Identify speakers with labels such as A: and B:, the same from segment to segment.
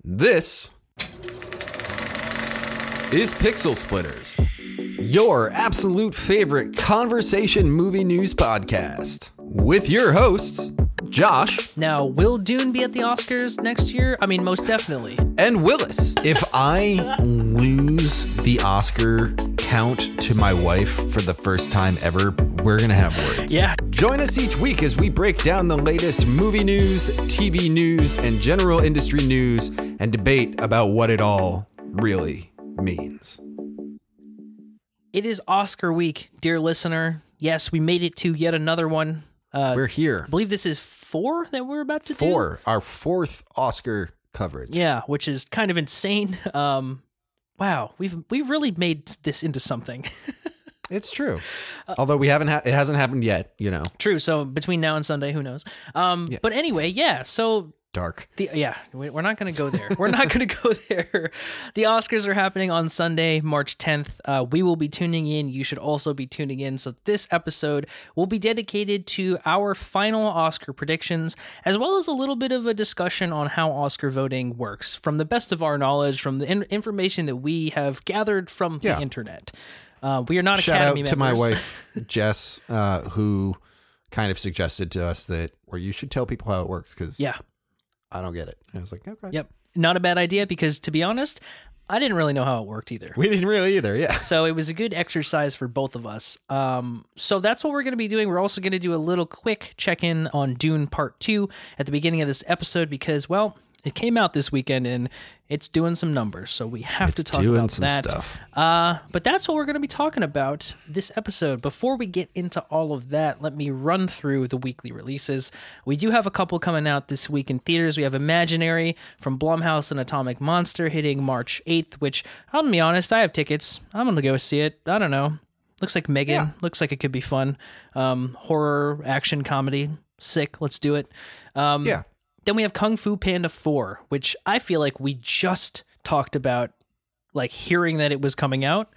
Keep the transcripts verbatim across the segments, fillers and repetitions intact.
A: This is Pixel Splitters, your absolute favorite conversation movie news podcast, with your hosts, Josh.
B: Now, will Dune be at the Oscars next year? I mean, most definitely.
A: And Willis. If I lose the Oscar count to my wife for the first time ever, we're going to have words.
B: Yeah.
A: Join us each week as we break down the latest movie news, T V news, and general industry news and debate about what it all really means.
B: It is Oscar week, dear listener. Yes, we made it to yet another one. Uh,
A: We're here.
B: I believe this is four that we're about to do.
A: Four. Our fourth Oscar coverage.
B: Yeah, which is kind of insane. Um, wow, we've we've really made this into something.
A: It's true. Although we haven't, ha- it hasn't happened yet, you know.
B: True. So between now and Sunday, who knows? Um,
A: Yeah.
B: But anyway, yeah. So
A: Dark.
B: the, yeah, we- we're not going to go there. We're not going to go there. The Oscars are happening on Sunday, March tenth. Uh, we will be tuning in. You should also be tuning in. So this episode will be dedicated to our final Oscar predictions, as well as a little bit of a discussion on how Oscar voting works, from the best of our knowledge, from the in- information that we have gathered from
A: Yeah.
B: the internet. Uh, we are not
A: Shout
B: Academy
A: out to
B: members.
A: my wife, Jess, uh, who kind of suggested to us that, or you should tell people how it works because
B: Yeah.
A: I don't get it. And I was like, okay.
B: Yep. Not a bad idea because, to be honest, I didn't really know how it worked either.
A: We didn't really either, yeah.
B: So it was a good exercise for both of us. Um, so that's what we're going to be doing. We're also going to do a little quick check-in on Dune Part two at the beginning of this episode because, well, it came out this weekend and it's doing some numbers. So we have
A: It's
B: to talk
A: doing
B: about
A: some
B: that.
A: stuff.
B: Uh, but that's what we're going to be talking about this episode. Before we get into all of that, let me run through the weekly releases. We do have a couple coming out this week in theaters. We have Imaginary from Blumhouse and Atomic Monster hitting March eighth, which, I'll be honest, I have tickets. I'm going to go see it. I don't know. Looks like Megan.
A: Yeah.
B: Looks like it could be fun. Um, horror, action, comedy. Sick. Let's do it. Um,
A: Yeah.
B: Then we have Kung Fu Panda four, which I feel like we just talked about, like hearing that it was coming out,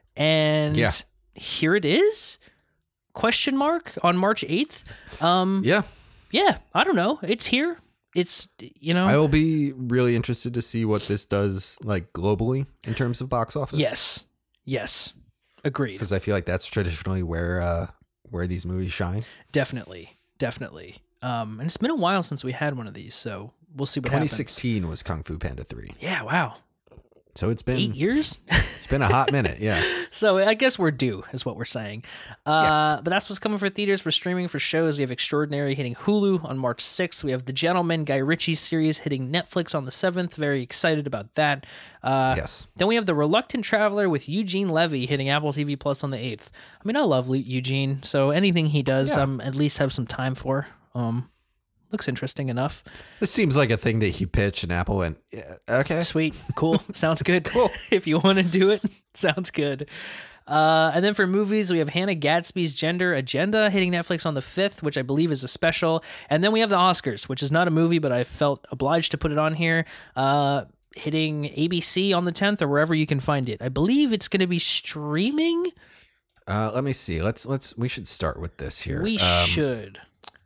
B: and
A: Yeah.
B: here it is? Question mark on March eighth. Um,
A: Yeah.
B: yeah, I don't know. It's here. It's, you know,
A: I will be really interested to see what this does, like, globally in terms of box office.
B: yes, yes, agreed.
A: Because I feel like that's traditionally where uh, where these movies shine.
B: Definitely, definitely. Um, and it's been a while since we had one of these, so we'll see what
A: twenty
B: happens.
A: sixteen was Kung Fu Panda three.
B: Yeah, wow,
A: So it's been
B: eight years.
A: it's been a hot minute, yeah.
B: So I guess we're due, is what we're saying. Uh, But that's what's coming for theaters, for streaming, for shows. We have Extraordinary hitting Hulu on March sixth. We have The Gentleman, Guy Ritchie series hitting Netflix on the seventh. Very excited about that. Uh,
A: Yes.
B: Then we have The Reluctant Traveler with Eugene Levy hitting Apple T V Plus on the eighth. I mean, I love Le- Eugene, so anything he does,
A: Yeah.
B: I'm at least have some time for. Um, looks interesting enough.
A: This seems like a thing that he pitched and Apple went, yeah, okay.
B: Sweet. Cool. Sounds good.
A: Cool.
B: If you want to do it, sounds good. Uh, and then for movies, we have Hannah Gadsby's Gender Agenda hitting Netflix on the fifth, which I believe is a special. And then we have the Oscars, which is not a movie, but I felt obliged to put it on here, uh, hitting A B C on the tenth or wherever you can find it. I believe it's going to be streaming.
A: Uh, let me see. Let's let's we should start with this here.
B: We
A: Um,
B: should.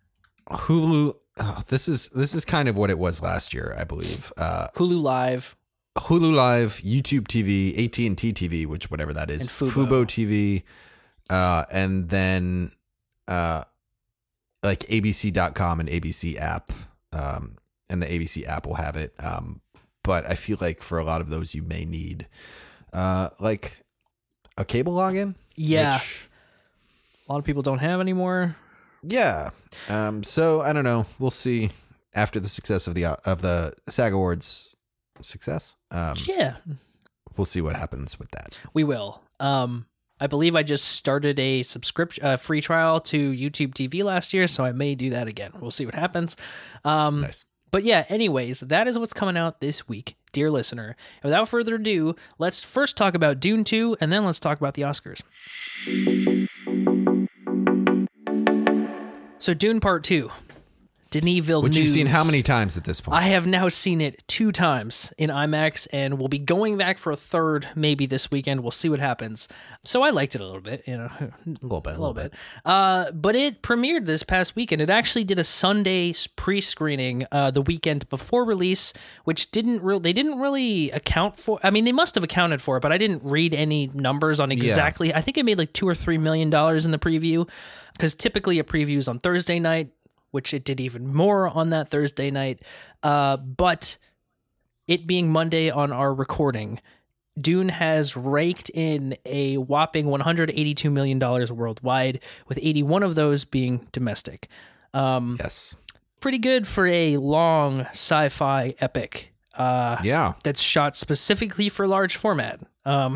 A: Hulu. Oh, this is this is kind of what it was last year, I believe. Uh,
B: Hulu Live.
A: Hulu Live, YouTube T V, A T and T T V, which whatever that is,
B: And Fubo.
A: Fubo T V, uh, and then uh, like A B C dot com and A B C app, um, and the A B C app will have it. Um, but I feel like for a lot of those, you may need uh, like a cable login.
B: Yeah.
A: which-
B: A lot of people don't have anymore.
A: yeah. Um, so I don't know. We'll see after the success of the of the SAG Awards success. Um,
B: Yeah.
A: we'll see what happens with that.
B: We will. Um, I believe I just started a subscription, uh, free trial to YouTube T V last year, so I may do that again. We'll see what happens. Um,
A: Nice.
B: But yeah, anyways, that is what's coming out this week, dear listener. And without further ado, let's first talk about Dune two, and then let's talk about the Oscars. So Dune Part two. Denis Villeneuve.
A: Which you've seen how many times at this point?
B: I have now seen it two times in IMAX, and we'll be going back for a third maybe this weekend. We'll see what happens. So I liked it a little bit, you know,
A: a little bit, a little bit.
B: Uh, but it premiered this past weekend. It actually did a Sunday pre-screening uh, the weekend before release, which didn't really they didn't really account for. I mean, they must have accounted for it, but I didn't read any numbers on exactly. Yeah. I think it made like two or three million dollars in the preview, because typically a preview is on Thursday night, which it did even more on that Thursday night. Uh, but it being Monday on our recording, Dune has raked in a whopping one hundred eighty-two million dollars worldwide, with eighty-one of those being domestic. Um,
A: yes.
B: Pretty good for a long sci-fi epic. Uh,
A: yeah.
B: That's shot specifically for large format. Um,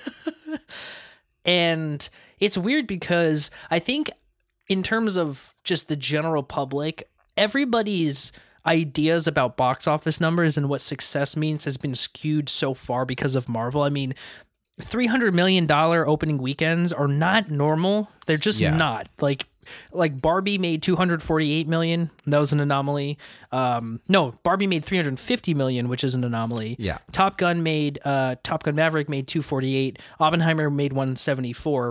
B: and it's weird because I think in terms of just the general public, everybody's ideas about box office numbers and what success means has been skewed so far because of Marvel. I mean, three hundred million dollars opening weekends are not normal. They're just yeah. not. Like like Barbie made two hundred forty-eight million dollars. That was an anomaly. Um, no, Barbie made three hundred fifty million dollars, which is an anomaly.
A: Yeah.
B: Top Gun made uh, Top Gun Maverick made two hundred forty-eight. Oppenheimer made one hundred seventy-four.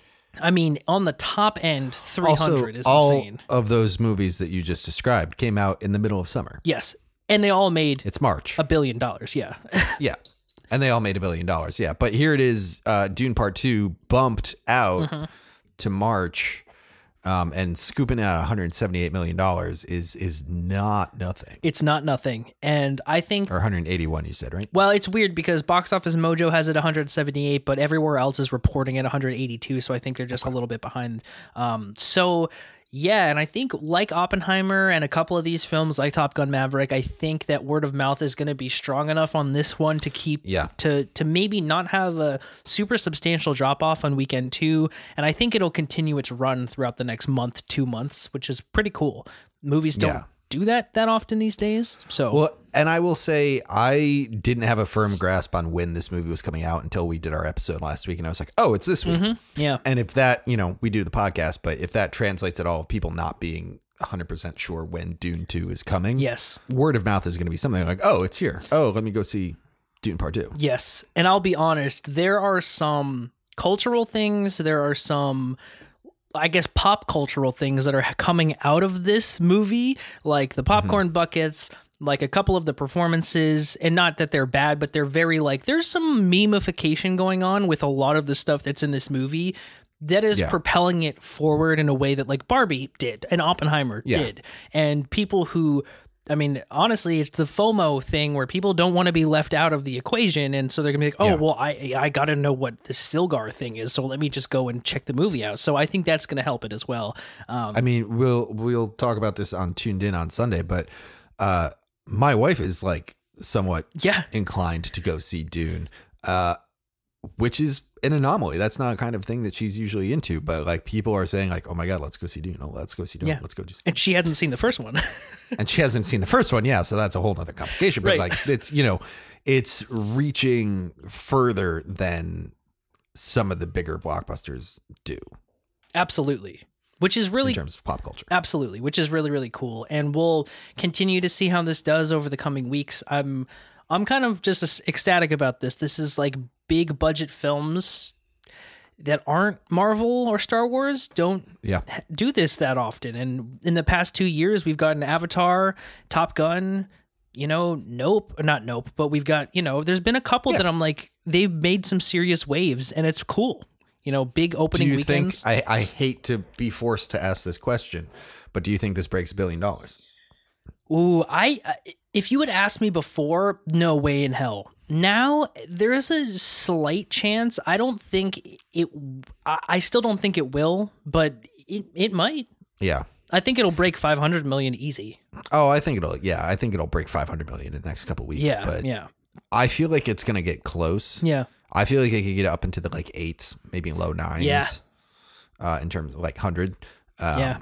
B: I mean, on the top end, three hundred
A: also,
B: is
A: all
B: insane.
A: All of those movies that you just described came out in the middle of summer.
B: Yes. And they all made
A: it's March.
B: a billion dollars. Yeah.
A: yeah. And they all made a billion dollars. Yeah. But here it is. Uh, Dune Part two bumped out mm-hmm. to March. Um, and scooping out one hundred seventy-eight million dollars is is not nothing.
B: It's not nothing. And I think...
A: Or one hundred eighty-one, you said, right?
B: Well, it's weird because Box Office Mojo has it one hundred seventy-eight, but everywhere else is reporting at one hundred eighty-two, so I think they're just a little bit behind. Um, so... Yeah, and I think like Oppenheimer and a couple of these films like Top Gun Maverick, I think that word of mouth is going to be strong enough on this one to keep
A: yeah.
B: to to maybe not have a super substantial drop off on weekend two, and I think it'll continue its run throughout the next month, two months, which is pretty cool. Movies don't yeah. do that that often these days. So
A: well, and I will say I didn't have a firm grasp on when this movie was coming out until we did our episode last week, and I was like, oh, it's this week.
B: Mm-hmm. Yeah.
A: And if that, you know, we do the podcast, but if that translates at all of people not being one hundred percent sure when Dune two is coming,
B: yes,
A: word of mouth is going to be something like, oh, it's here. Oh, let me go see Dune Part two.
B: Yes. And I'll be honest, there are some cultural things, there are some I guess pop cultural things that are coming out of this movie, like the popcorn mm-hmm. buckets, like a couple of the performances, and not that they're bad, but they're very like, there's some memification going on with a lot of the stuff that's in this movie that is yeah. propelling it forward in a way that like Barbie did and Oppenheimer yeah. did. And people who, I mean, honestly, it's the FOMO thing where people don't want to be left out of the equation. And so they're gonna be like, oh, yeah. well, I I got to know what the Stilgar thing is. So let me just go and check the movie out. So I think that's going to help it as well. Um,
A: I mean, we'll, we'll talk about this on Tuned In on Sunday, but uh, my wife is like somewhat
B: yeah.
A: inclined to go see Dune, uh, which is an anomaly. That's not a kind of thing that she's usually into, but like people are saying like, oh my God, let's go see Dune. Oh, let's go see Dune.
B: Yeah.
A: Let's go. Just
B: and she hadn't seen the first one.
A: and she hasn't seen the first one. Yeah. So that's a whole nother complication, but
B: right.
A: like it's, you know, it's reaching further than some of the bigger blockbusters do.
B: Absolutely. Which is really,
A: in terms of pop culture.
B: Absolutely. Which is really, really cool. And we'll continue to see how this does over the coming weeks. I'm, I'm kind of just ecstatic about this. This is like big budget films that aren't Marvel or Star Wars don't
A: yeah.
B: do this that often. And in the past two years, we've gotten Avatar, Top Gun, you know, Nope, or not Nope, but we've got, you know, there's been a couple yeah. that I'm like, they've made some serious waves and it's cool. You know, big opening
A: do you
B: weekends.
A: Think, I, I hate to be forced to ask this question, but do you think this breaks a billion dollars?
B: Ooh, I if you had asked me before, no way in hell. Now there is a slight chance. I don't think it. I still don't think it will, but it it might.
A: Yeah,
B: I think it'll break five hundred million easy.
A: Oh, I think it'll. Yeah, I think it'll break five hundred million in the next couple of weeks.
B: Yeah,
A: but
B: yeah.
A: I feel like it's gonna get close.
B: Yeah,
A: I feel like it could get up into the like eights, maybe low nines.
B: Yeah,
A: uh, in terms of like hundred. Um,
B: yeah,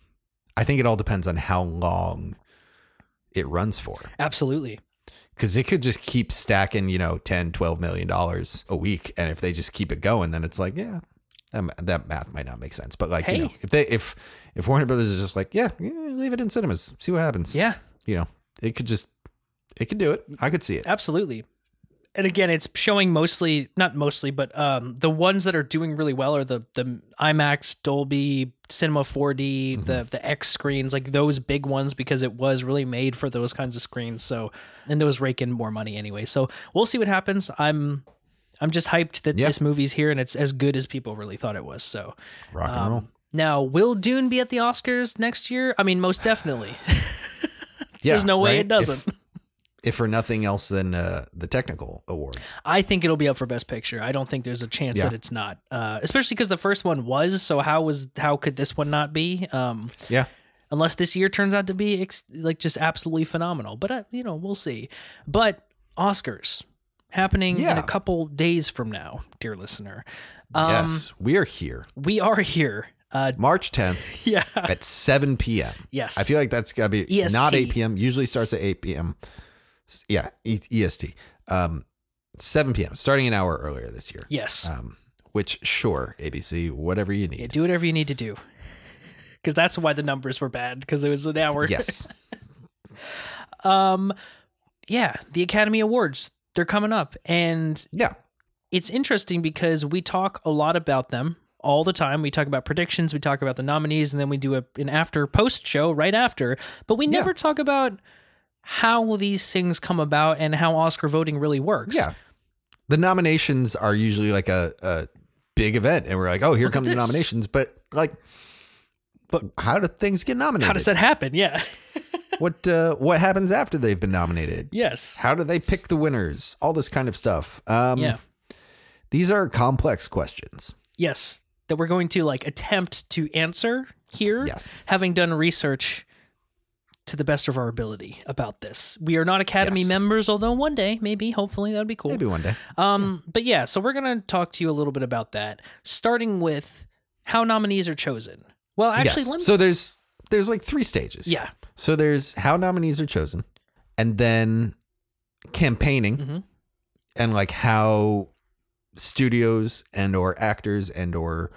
A: I think it all depends on how long it runs for.
B: Absolutely.
A: Because it could just keep stacking, you know, ten, twelve million dollars a week. And if they just keep it going, then it's like, yeah. Um, that math might not make sense, but like,
B: Hey.
A: you know, if they, if, if Warner Brothers is just like, yeah, yeah, leave it in cinemas, see what happens.
B: Yeah,
A: You know, it could just, it could do it. I could see it.
B: absolutely. And again, it's showing mostly, not mostly, but um, the ones that are doing really well are the the IMAX, Dolby, Cinema four D,
A: Mm-hmm.
B: the the X screens, like those big ones, because it was really made for those kinds of screens. So, and those rake in more money anyway. So we'll see what happens. I'm I'm just hyped that
A: Yeah.
B: this movie's here and it's as good as people really thought it was. So
A: Rock and
B: um,
A: roll.
B: now, will Dune be at the Oscars next year? I mean, most definitely.
A: Yeah,
B: There's no way
A: right?
B: it doesn't.
A: If, if for nothing else than uh, the technical awards.
B: I think it'll be up for Best Picture. I don't think there's a chance
A: Yeah.
B: that it's not, uh, especially because the first one was. So how was how could this one not be? Um,
A: Yeah.
B: unless this year turns out to be ex- like just absolutely phenomenal. But uh, you know, we'll see. But Oscars happening in
A: Yeah.
B: a couple days from now, dear listener. Um,
A: Yes, we are here.
B: we are here. Uh,
A: March tenth
B: yeah.
A: at seven p.m.
B: Yes.
A: I feel like that's got to be
B: E S T.
A: not eight p.m. Usually starts at eight p.m. S- Yeah, E- EST. Um, seven p.m. Starting an hour earlier this year.
B: Yes.
A: Um, which, sure, A B C, whatever you
B: Yeah,
A: need.
B: do whatever you need to do. Because that's why the numbers were bad. Because it was an hour.
A: Yes.
B: um. Yeah. The Academy Awards. They're coming up, and
A: Yeah.
B: it's interesting because we talk a lot about them all the time. We talk about predictions, we talk about the nominees, and then we do a, an after post show right after. But we never
A: Yeah.
B: talk about how these things come about and how Oscar voting really works.
A: Yeah. The nominations are usually like a, a big event, and we're like, oh, here
B: Look at
A: come the
B: this.
A: nominations. But like,
B: But
A: how do things get nominated?
B: how does that happen? Yeah.
A: What uh, what happens after they've been nominated?
B: Yes.
A: How do they pick the winners? All this kind of stuff. Um,
B: Yeah.
A: These are complex questions.
B: Yes. That we're going to like attempt to answer here.
A: Yes.
B: Having done research to the best of our ability about this. We are not Academy
A: Yes.
B: members, although one day, maybe, hopefully, that would be cool.
A: Maybe one day.
B: Um, but yeah, so we're gonna talk to you a little bit about that, starting with how nominees are chosen. Well, actually,
A: yes.
B: let me.
A: So there's there's like three stages.
B: yeah,
A: So there's how nominees are chosen, and then campaigning,
B: Mhm.
A: and like how studios and or actors and or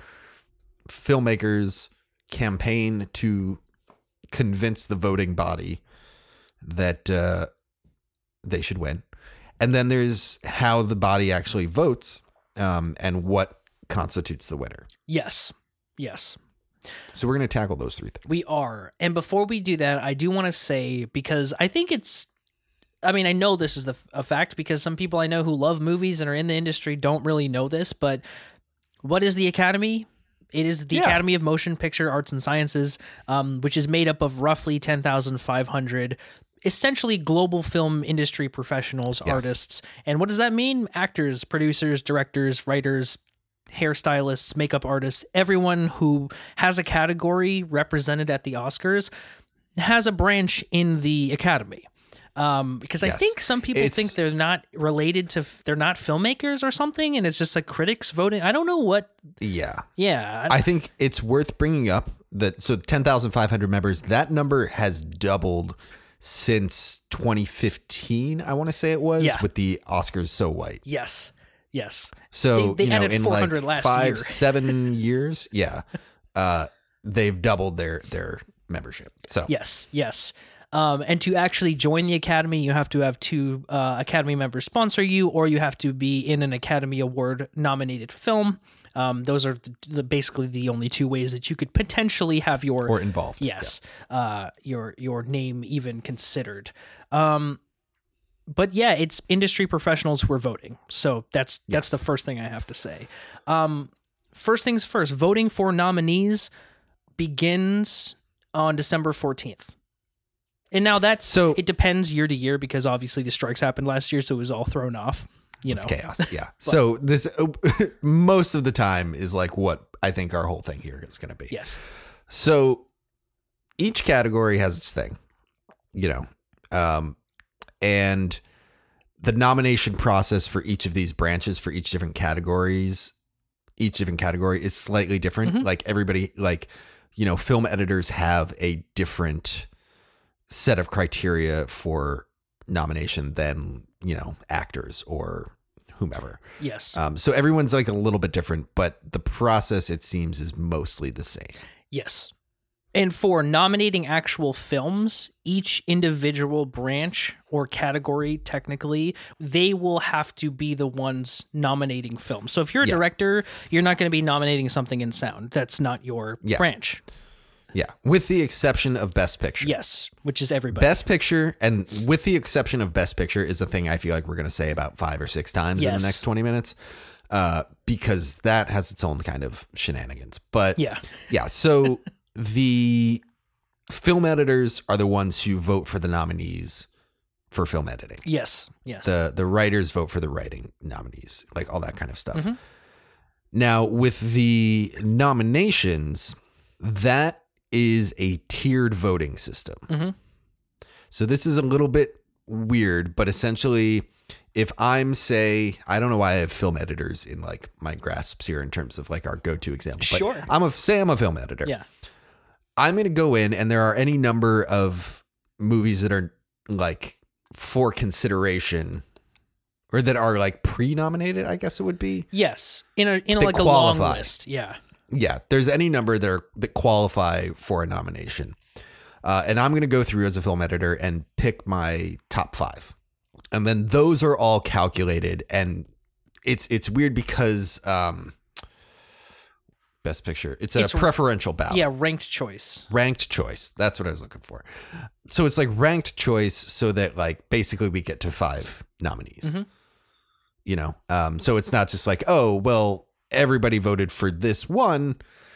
A: filmmakers campaign to convince the voting body that uh, they should win. And then there's how the body actually votes, um, and what constitutes the winner.
B: yes, yes,
A: So we're going to tackle those three things.
B: we are. And before we do that, I do want to say, because I think it's. I mean, I know this is the, a fact because some people I know who love movies and are in the industry don't really know this, but what is the Academy? It is the
A: Yeah.
B: Academy of Motion Picture Arts and Sciences, um, which is made up of roughly ten thousand five hundred essentially global film industry professionals,
A: Yes.
B: artists. And what does that mean? Actors, producers, directors, writers, hairstylists, makeup artists, everyone who has a category represented at the Oscars has a branch in the Academy. Um, because I
A: Yes.
B: think some people
A: It's-
B: think they're not related to, they're not filmmakers or something, and it's just like critics voting. I don't know what.
A: Yeah.
B: Yeah, I,
A: I think it's worth bringing up that so ten thousand five hundred members, that number has doubled since twenty fifteen, I want to say it was,
B: Yeah.
A: with the Oscars So White.
B: yes, yes.
A: So,
B: They- they
A: you know,
B: added
A: in
B: four
A: like
B: hundred last
A: five,
B: year.
A: seven years, yeah, uh, they've doubled their their membership. So,
B: Yes, yes. Um, and to actually join the Academy, you have to have two uh, Academy members sponsor you, or you have to be in an Academy Award nominated film. Um, those are the, the, basically the only two ways that you could potentially have your
A: or involved.
B: yes, uh, your your name even considered. Um, but yeah, it's industry professionals who are voting, so that's that's
A: Yes.
B: the first thing I have to say. Um, first things first, voting for nominees begins on December fourteenth. And now that's
A: So-
B: it depends year to year because obviously the strikes happened last year, so it was all thrown off. You know,
A: It's chaos. Yeah. so this most of the time is like what I think our whole thing here is going to be.
B: yes,
A: So each category has its thing, you know, um, and the nomination process for each of these branches for each different categories, each different category is slightly different.
B: Mhm.
A: Like everybody, like, you know, film editors have a different set of criteria for nomination than, you know, actors or whomever.
B: Yes.
A: Um, so everyone's like a little bit different, but the process, it seems, is mostly the same.
B: Yes. And for nominating actual films, each individual branch or category, technically, they will have to be the ones nominating films. So if you're a
A: Yeah.
B: director, you're not going to be nominating something in sound. That's not your
A: Yeah.
B: branch.
A: Yeah, with the exception of Best Picture.
B: Yes, which is everybody.
A: Best Picture, and with the exception of Best Picture, is a thing I feel like we're going to say about five or six times
B: Yes.
A: in the next twenty minutes, uh, because that has its own kind of shenanigans. But
B: Yeah.
A: yeah, so the film editors are the ones who vote for the nominees for film editing.
B: Yes. Yes.
A: The the writers vote for the writing nominees, like all that kind of stuff.
B: Mhm.
A: Now, with the nominations, that is a tiered voting system.
B: Mhm.
A: So this is a little bit weird, but essentially, if I'm, say, I don't know why I have film editors in like my grasps here in terms of like our go-to example. But
B: Sure.
A: I'm a say I'm a film editor.
B: Yeah.
A: I'm going to go in, and there are any number of movies that are like for consideration, or that are like pre-nominated, I guess it would be.
B: Yes. In a in a,
A: They
B: like a long
A: qualify.
B: list. Yeah.
A: Yeah, there's any number that are that qualify for a nomination. Uh, and I'm going to go through as a film editor and pick my top five. And then those are all calculated. And it's it's weird because um, Best Picture, it's a
B: It's-
A: preferential ballot.
B: Yeah. Ranked choice.
A: Ranked choice. That's what I was looking for. So it's like ranked choice so that like basically we get to five nominees.
B: Mhm.
A: You know, um, so it's not just like, oh, well, everybody voted for this one,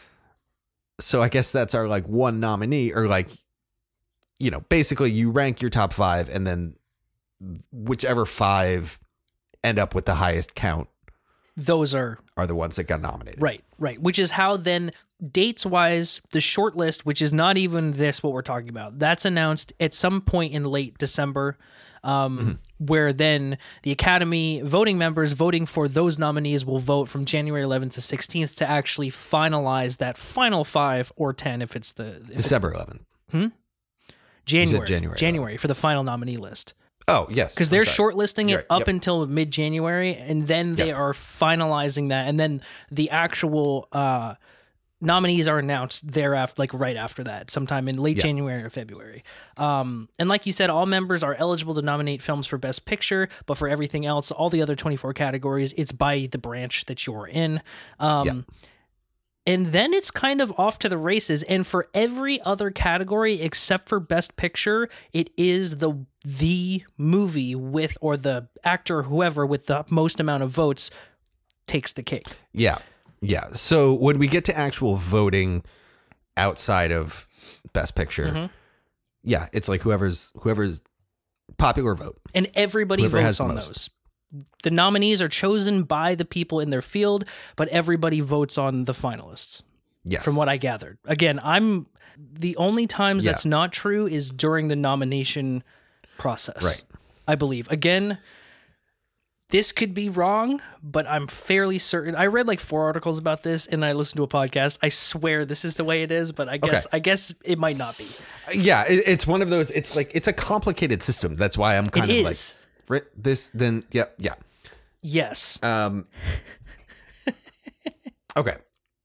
A: so I guess that's our like one nominee, or like, you know, basically you rank your top five, and then whichever five end up with the highest count
B: Those are
A: are the ones that got nominated.
B: right, right. Which is how then dates wise, the short list, which is not even this what we're talking about, that's announced at some point in late December. Um,
A: Mm-hmm.
B: where then the Academy voting members voting for those nominees will vote from January eleventh to sixteenth to actually finalize that final five or ten if it's the if it's
A: December eleventh.
B: January,
A: January
B: January for the final nominee list.
A: Oh, yes.
B: Because
A: I'm
B: they're
A: sorry.
B: shortlisting
A: You're
B: it
A: right.
B: up
A: Yep.
B: until mid January, and then they
A: Yes.
B: are finalizing that, and then the actual uh, nominees are announced thereafter, like right after that, sometime in late
A: Yeah.
B: January or February. Um, and like you said, all members are eligible to nominate films for Best Picture, but for everything else, all the other twenty-four categories, it's by the branch that you're in. Um,
A: Yeah.
B: And then it's kind of off to the races. And for every other category except for Best Picture, it is the the movie with, or the actor, whoever with the most amount of votes takes the cake.
A: Yeah. Yeah. So when we get to actual voting outside of Best Picture,
B: Mhm.
A: yeah, it's like whoever's whoever's popular vote.
B: And everybody
A: Whoever has
B: votes
A: the
B: on
A: most.
B: those. The nominees are chosen by the people in their field, but everybody votes on the finalists.
A: Yes.
B: From what I gathered. Again, I'm the only times
A: Yeah.
B: that's not true is during the nomination process.
A: Right.
B: I believe. Again, this could be wrong, but I'm fairly certain. I read like four articles about this and I listened to a podcast. I swear this is the way it is, but I guess
A: Okay.
B: I guess it might not be.
A: Yeah, it, it's one of those. It's like it's a complicated system. That's why I'm kind
B: It
A: of
B: is.
A: like right, this. Then yeah, yeah.
B: Yes.
A: Um. Okay.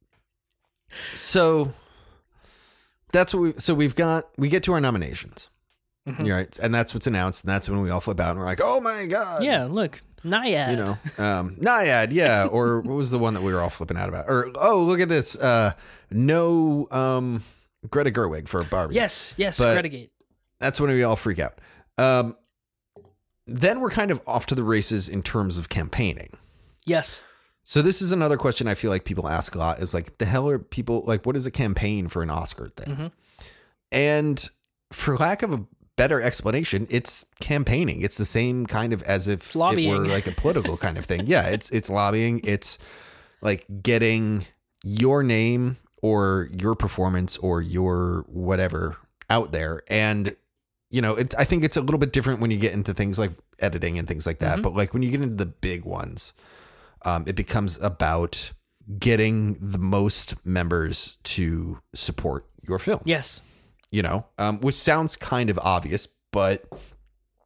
A: So that's what we. So we've got. We get to our nominations.
B: Mhm.
A: Right, and that's what's announced, and that's when we all flip out and we're like, "Oh my god!"
B: Yeah, look. Naiad.
A: You know, um, Naiad, yeah, or what was the one that we were all flipping out about? Or oh, look at this, uh, no, um, Greta Gerwig for Barbie.
B: Yes, yes,
A: But-
B: Greta Gate.
A: That's when we all freak out. Um, then we're kind of off to the races in terms of campaigning.
B: Yes.
A: So this is another question I feel like people ask a lot: is like, the hell are people like? What is a campaign for an Oscar thing?
B: Mhm.
A: And for lack of a better explanation, it's campaigning. It's the same kind of as if
B: It's lobbying.
A: it were like a political kind of thing. Yeah, it's it's lobbying. It's like getting your name or your performance or your whatever out there. And you know, it, I think it's a little bit different when you get into things like editing and things like that.
B: Mhm.
A: But like when you get into the big ones, um, it becomes about getting the most members to support your film.
B: Yes.
A: You know, um, which sounds kind of obvious, but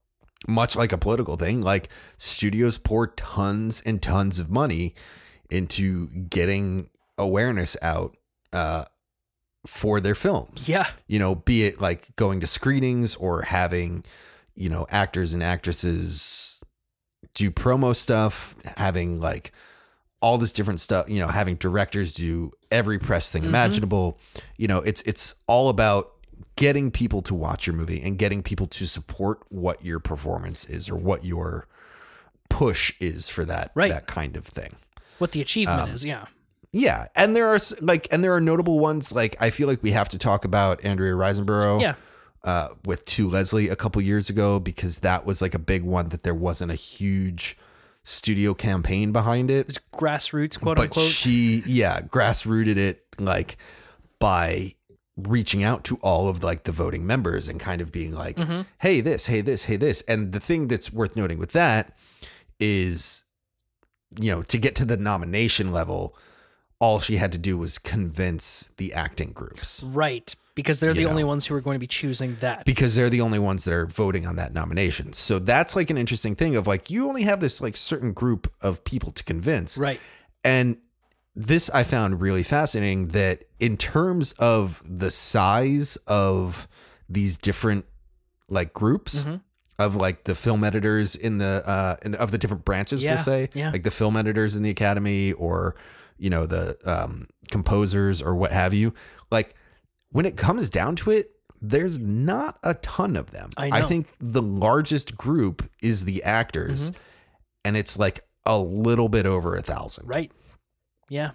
A: much like a political thing, like studios pour tons and tons of money into getting awareness out uh, for their films.
B: Yeah.
A: You know, be it like going to screenings or having, you know, actors and actresses do promo stuff, having like all this different stuff, you know, having directors do every press thing mm-hmm. imaginable. You know, it's it's all about getting people to watch your movie and getting people to support what your performance is or what your push is for that
B: right.
A: that kind of thing.
B: What the achievement
A: um,
B: is, yeah.
A: Yeah, and there are like and there are notable ones, like I feel like we have to talk about Andrea Riseborough
B: yeah.
A: uh, with To Leslie a couple years ago, because that was like a big one that there wasn't a huge studio campaign behind it.
B: It's grassroots, quote
A: but
B: unquote.
A: She yeah, grassrooted it like by reaching out to all of like the voting members and kind of being like, mm-hmm. hey, this, hey, this, hey, this. And the thing that's worth noting with that is, you know, to get to the nomination level, all she had to do was convince the acting groups.
B: Right. Because they're
A: you
B: the
A: know,
B: only ones who are going to be choosing that.
A: Because they're the only ones that are voting on that nomination. So that's like an interesting thing of like, you only have this like certain group of people to convince.
B: Right.
A: And this I found really fascinating, that in terms of the size of these different like groups mm-hmm. of like the film editors in the uh in the, of the different branches,
B: yeah,
A: we'll say
B: yeah.
A: like the film editors in the Academy, or you know the um composers or what have you, like when it comes down to it, there's not a ton of them.
B: I know.
A: I think the largest group is the actors mm-hmm. and it's like a little bit over a thousand.
B: Right. Yeah.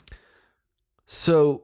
A: So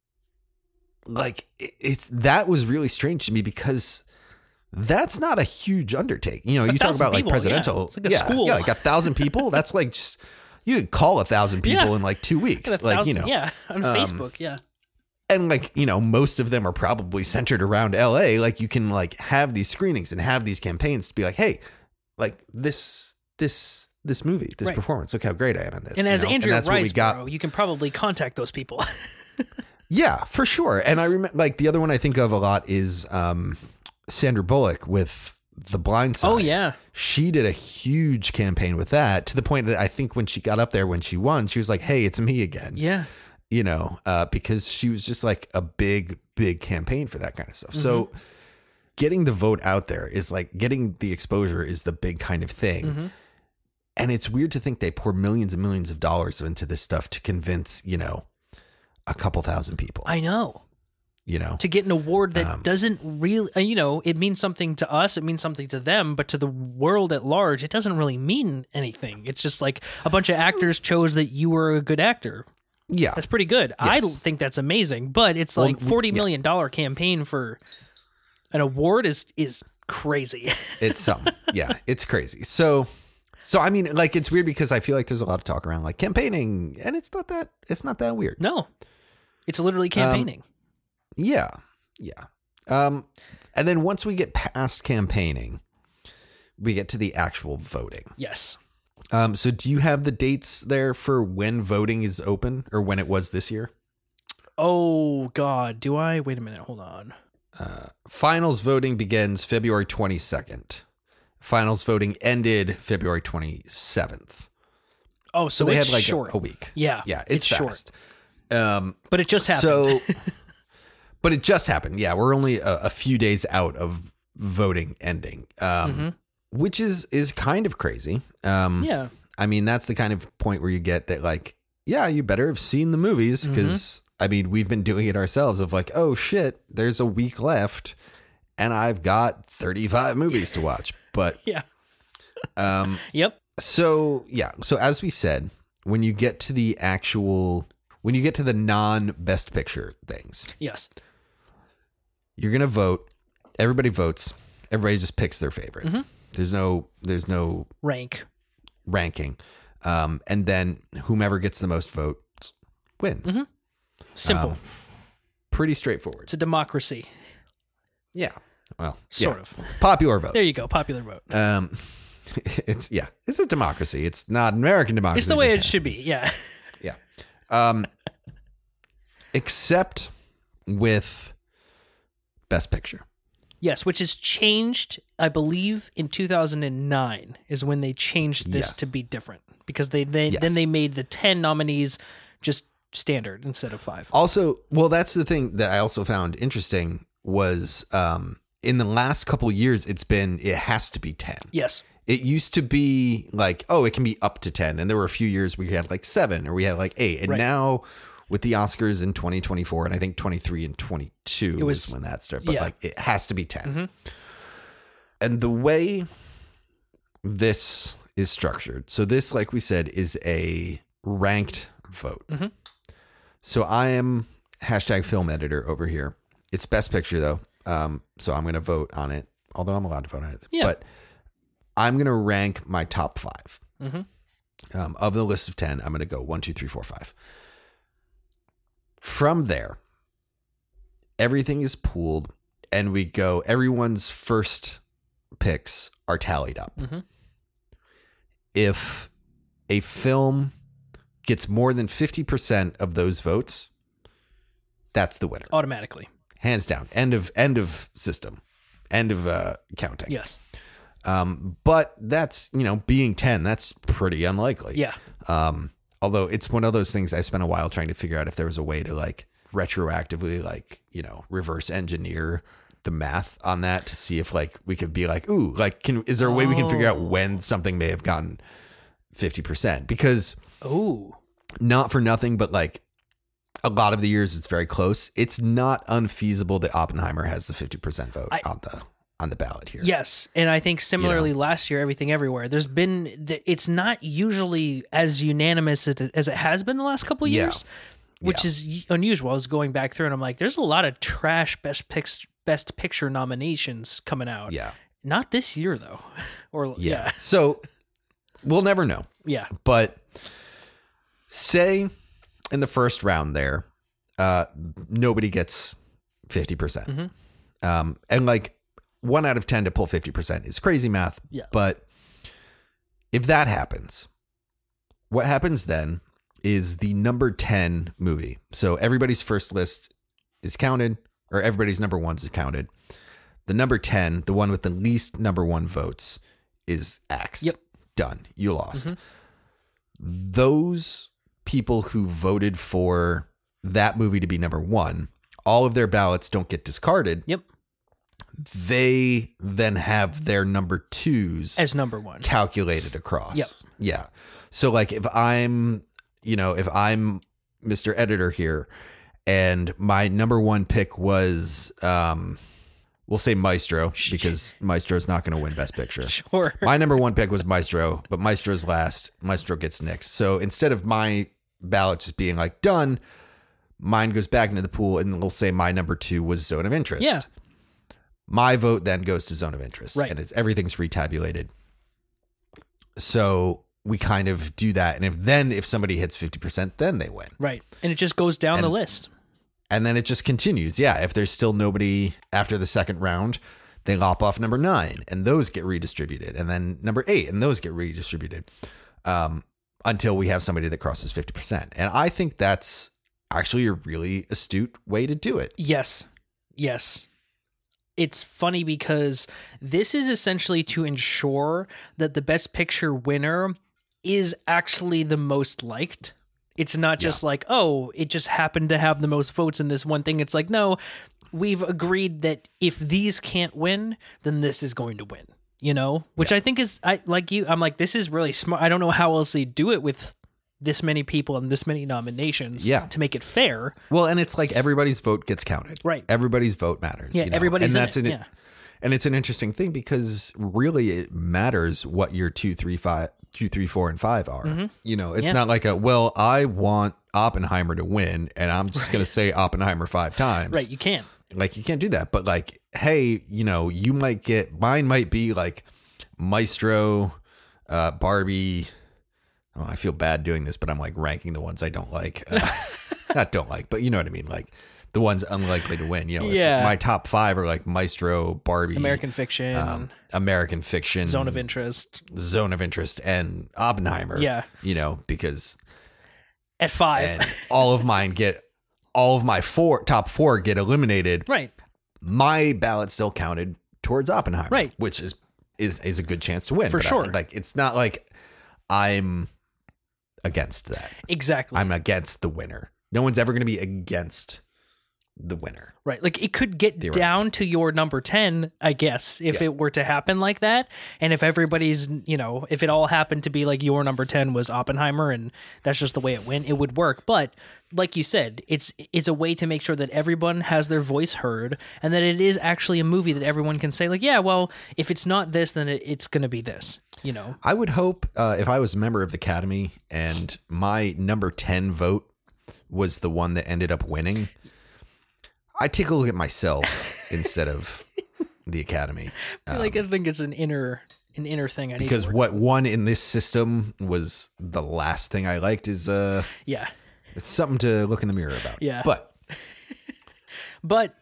A: like it, it's that was really strange to me, because that's not a huge undertaking. You know,
B: a
A: you talk about
B: people,
A: like presidential,
B: yeah. It's like a
A: yeah,
B: school.
A: yeah, like a thousand people. That's like just, you could call a thousand people
B: yeah.
A: in like two weeks.
B: Like,
A: like,
B: thousand,
A: you know,
B: yeah, on um, Facebook. Yeah.
A: And like, you know, most of them are probably centered around L A. Like you can like have these screenings and have these campaigns to be like, hey, like this, this, this movie, this right. performance, look how great I am in this.
B: And as
A: know?
B: Andrea
A: and
B: Riseborough, you can probably contact those people.
A: Yeah, for sure. And I remember like the other one I think of a lot is um, Sandra Bullock with The Blind Side.
B: Oh, yeah.
A: She did a huge campaign with that, to the point that I think when she got up there, when she won, she was like, hey, it's me again.
B: Yeah.
A: You know, uh, because she was just like a big, big campaign for that kind of stuff. Mm-hmm. So getting the vote out there is like getting the exposure is the big kind of thing. Mm-hmm. And it's weird to think they pour millions and millions of dollars into this stuff to convince, you know, a couple thousand people.
B: I know.
A: You know,
B: to get an award that
A: um,
B: doesn't really, you know, it means something to us, it means something to them, but to the world at large, it doesn't really mean anything. It's just like a bunch of actors chose that you were a good actor.
A: Yeah.
B: That's pretty good. Yes. I think that's amazing, but it's like well, forty million dollars yeah. campaign for an award is, is crazy.
A: It's something. Yeah, it's crazy. So, so I mean, like, it's weird because I feel like there's a lot of talk around like campaigning, and it's not that, it's not that weird.
B: No, it's literally campaigning.
A: Um, Yeah. Yeah. Um, and then once we get past campaigning, we get to the actual voting.
B: Yes.
A: Um, so do you have the dates there for when voting is open, or when it was this year?
B: Oh, God. Do I? Wait a minute. Hold on.
A: Uh, finals voting begins February twenty-second. Finals voting ended February twenty-seventh.
B: Oh, so,
A: so they
B: it's
A: had like
B: short.
A: A, a week.
B: Yeah.
A: Yeah. It's,
B: it's
A: fast.
B: Short.
A: Um,
B: but it just happened.
A: So... But it just happened. Yeah, we're only a, a few days out of voting ending, um, mm-hmm. which is is kind of crazy. Um,
B: yeah.
A: I mean, that's the kind of point where you get that, like, yeah, you better have seen the movies, because, mm-hmm. I mean, we've been doing it ourselves of like, oh, shit, there's a week left and I've got thirty-five movies to watch. But
B: yeah.
A: um,
B: yep.
A: So, yeah. So as we said, when you get to the actual, when you get to the non-best picture things.
B: Yes.
A: You're going to vote. Everybody votes. Everybody just picks their favorite. Mm-hmm. There's no, there's no
B: rank
A: ranking. Um, and then whomever gets the most votes wins.
B: Mm-hmm. Simple. Um,
A: pretty straightforward.
B: It's a democracy.
A: Yeah. Well,
B: sort
A: yeah.
B: of
A: Popular vote.
B: There you go. Popular vote.
A: Um, it's yeah, it's a democracy. It's not an American democracy.
B: It's the way it should be. Yeah.
A: Yeah. Um, except with Best Picture.
B: Yes, which is changed, I believe, in two thousand nine is when they changed this
A: Yes.
B: to be different because they, they
A: Yes.
B: then they made the ten nominees just standard instead of five.
A: Also, well, that's the thing that I also found interesting was um, in the last couple years, it's been, it has to be ten.
B: Yes.
A: It used to be like, oh, it can be up to ten. And there were a few years we had like seven or we had like eight. And
B: Right.
A: now with the Oscars in twenty twenty-four, and I think twenty-three and twenty-two
B: It was-
A: was when that started, but
B: yeah.
A: like it has to be ten.
B: Mhm.
A: And the way this is structured, so this, like we said, is a ranked vote.
B: Mhm.
A: So I am hashtag film editor over here. It's best picture though. Um, so I'm going to vote on it, although I'm allowed to vote on it.
B: Yeah.
A: But I'm going to rank my top five.
B: Mhm.
A: Um, of the list of ten, I'm going to go one, two, three, four, five. From there, everything is pooled and we go, everyone's first picks are tallied up.
B: Mhm.
A: If a film gets more than fifty percent of those votes, that's the winner.
B: Automatically.
A: Hands down. End of end of system. End of uh, counting.
B: Yes.
A: Um, but that's, you know, being ten, that's pretty unlikely.
B: Yeah.
A: Um, although it's one of those things I spent a while trying to figure out if there was a way to like retroactively, like, you know, reverse engineer the math on that to see if like we could be like, ooh, like, can, is there a way we can figure out
B: Oh.
A: when something may have gotten fifty percent? Because
B: Oh.
A: not for nothing, but like a lot of the years it's very close. It's not unfeasible that Oppenheimer has the fifty percent vote
B: I-
A: on the, on the ballot here.
B: Yes, and I think similarly last year, Everything Everywhere. There's been th- it's not usually as unanimous as it, as it has been the last couple
A: Yeah.
B: years, which
A: Yeah.
B: is y- unusual. I was going back through and I'm like, there's a lot of trash best picks, best picture nominations coming out.
A: Yeah.
B: Not this year though, or
A: Yeah.
B: yeah,
A: So we'll never know.
B: yeah,
A: But say in the first round there, uh, nobody gets fifty percent.
B: Mhm.
A: Um, and like one out of ten to pull fifty percent is crazy math.
B: Yeah.
A: But if that happens, what happens then is the number ten movie. So everybody's first list is counted, or everybody's number ones is counted. The number ten, the one with the least number one votes, is axed.
B: Yep.
A: Done. You lost.
B: Mhm.
A: Those people who voted for that movie to be number one, all of their ballots don't get discarded.
B: Yep.
A: They then have their number twos
B: As number one.
A: calculated across.
B: Yep.
A: Yeah. So like if I'm, you know, if I'm Mister Editor here and my number one pick was, um, we'll say Maestro because Maestro's not going to win Best Picture.
B: Sure.
A: My number one pick was Maestro, but Maestro's last. Maestro gets next. So instead of my ballot just being like done, mine goes back into the pool and we'll say my number two was Zone of Interest.
B: Yeah.
A: My vote then goes to Zone of Interest.
B: Right.
A: And it's everything's retabulated. So we kind of do that. And if then if somebody hits fifty percent, then they win.
B: Right, and it just goes down the
A: And-
B: list.
A: And then it just continues. Yeah. If there's still nobody after the second round, they lop off number nine and those get redistributed. And then number eight and those get redistributed um, until we have somebody that crosses fifty percent. And I think that's actually a really astute way to do it.
B: Yes. Yes. It's funny because this is essentially to ensure that the Best Picture winner is actually the most liked. It's not just like, oh, it just happened to have the most votes in this one thing. It's like, no, we've agreed that if these can't win, then this is going to win, you know, which I think is, I like you, I'm like, this is really smart. I don't know how else they do it with this many people and this many nominations
A: Yeah.
B: to make it fair.
A: Well, and it's like everybody's vote gets counted.
B: Right.
A: Everybody's vote matters.
B: Yeah,
A: you know?
B: everybody's
A: and
B: in
A: that's
B: it,
A: an,
B: yeah.
A: And it's an interesting thing because really it matters what your two, three, five, two, three, four, and five are. You know, it's
B: Yeah.
A: not like a, well, I want Oppenheimer to win and I'm just going to say Oppenheimer five times.
B: Right. You can't.
A: Like you can't do that. But like, hey, you know, you might get, mine might be like Maestro, uh, Barbie. Oh, I feel bad doing this, but I'm like ranking the ones I don't like. Uh, not don't like, but you know what I mean? Like the ones unlikely to win. You know, if
B: Yeah.
A: my top five are like Maestro, Barbie,
B: American Fiction,
A: um, American Fiction,
B: Zone of Interest
A: Zone of Interest, and Oppenheimer.
B: Yeah.
A: You know, because
B: at five.
A: and all of mine get, all of my four top four get eliminated.
B: Right.
A: my ballot still counted towards Oppenheimer,
B: Right.
A: which is is is a good chance to win.
B: For
A: but I-
B: sure.
A: like it's not like I'm against that.
B: Exactly.
A: I'm against the winner. No one's ever going to be against the winner.
B: Right. Like it could get
A: Theoretically.
B: down to your number ten, I guess, if
A: Yeah.
B: it were to happen like that. And if everybody's, you know, if it all happened to be like your number ten was Oppenheimer and that's just the way it went, it would work. But like you said, it's it's a way to make sure that everyone has their voice heard and that it is actually a movie that everyone can say like, yeah, well, if it's not this, then it, it's going to be this, you know?
A: I would hope uh, if I was a member of the Academy and my number ten vote was the one that ended up winning, I'd take a look at myself instead of the Academy.
B: I feel like I think it's an inner an inner thing. I need
A: Because
B: to work.
A: what won in this system was the last thing I liked is uh
B: Yeah.
A: it's something to look in the mirror about.
B: Yeah.
A: But
B: But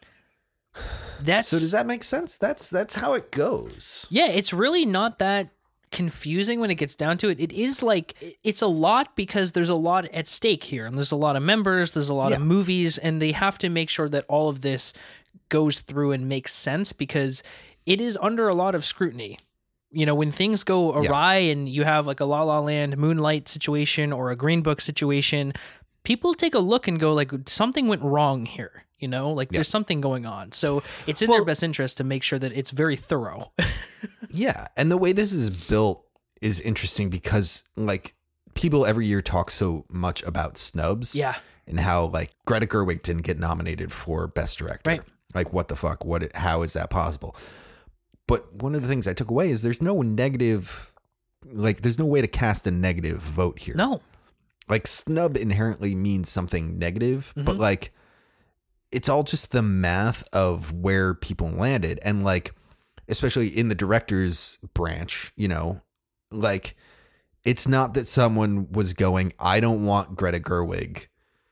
B: that's
A: so does that make sense? That's that's how it goes.
B: Yeah, it's really not that confusing when it gets down to it. It is like it's a lot because there's a lot at stake here, and there's a lot of members, there's a lot
A: Yeah.
B: of movies, and they have to make sure that all of this goes through and makes sense because it is under a lot of scrutiny. You know, when things go awry and you have like a La La Land Moonlight situation or a Green Book situation, people take a look and go like something went wrong here. You know, like there's something going on. So it's in their
A: Well-
B: best interest to make sure that it's very thorough.
A: Yeah, and the way this is built is interesting because like people every year talk so much about snubs.
B: Yeah.
A: And how like Greta Gerwig didn't get nominated for Best Director.
B: Right.
A: Like what the fuck? What how is that possible? But one of the things I took away is there's no negative like there's no way to cast a negative vote here.
B: No.
A: Like snub inherently means something negative, but
B: Mhm.
A: like it's all just the math of where people landed. And like, especially in the director's branch, you know, like it's not that someone was going, I don't want Greta Gerwig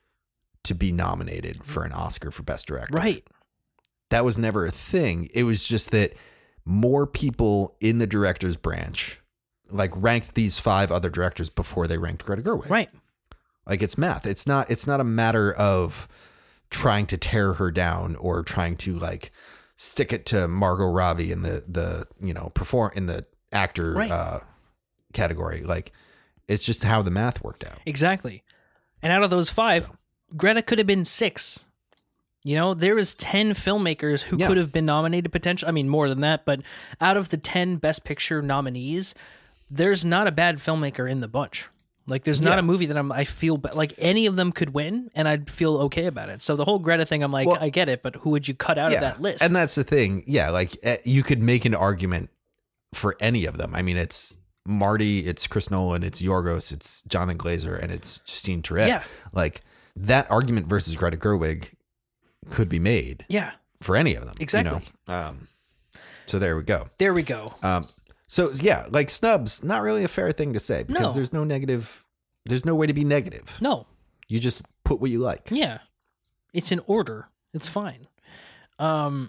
A: to be nominated for an Oscar for Best Director.
B: Right.
A: That was never a thing. It was just that more people in the director's branch like ranked these five other directors before they ranked Greta Gerwig.
B: Right.
A: Like it's math. It's not it's not a matter of trying to tear her down or trying to like stick it to Margot Robbie in the the, you know, perform in the actor
B: Right.
A: uh category. Like it's just how the math worked out.
B: Exactly. And out of those five, Greta could have been six. You know, there was ten filmmakers who
A: Yeah.
B: could have been nominated potentially. I mean, more than that, but out of the ten Best Picture nominees, there's not a bad filmmaker in the bunch. Like, there's not
A: Yeah.
B: a movie that I'm, I feel ba- like any of them could win, and I'd feel okay about it. So the whole Greta thing, I'm like,
A: Well,
B: I get it, but who would you cut out of that list?
A: And that's the thing. Yeah, like eh, you could make an argument for any of them. I mean, it's Marty, it's Chris Nolan, it's Yorgos, it's Jonathan Glazer, and it's Justine Tourette.
B: Yeah.
A: Like that argument versus Greta Gerwig could be made
B: yeah,
A: for any of them.
B: Exactly.
A: You know? Um, so there we go.
B: there we go.
A: Um, so yeah, like snubs, not really a fair thing to say because
B: No.
A: there's no negative. There's no way to be negative.
B: No,
A: You just put what you like.
B: yeah, it's in order. It's fine. Um,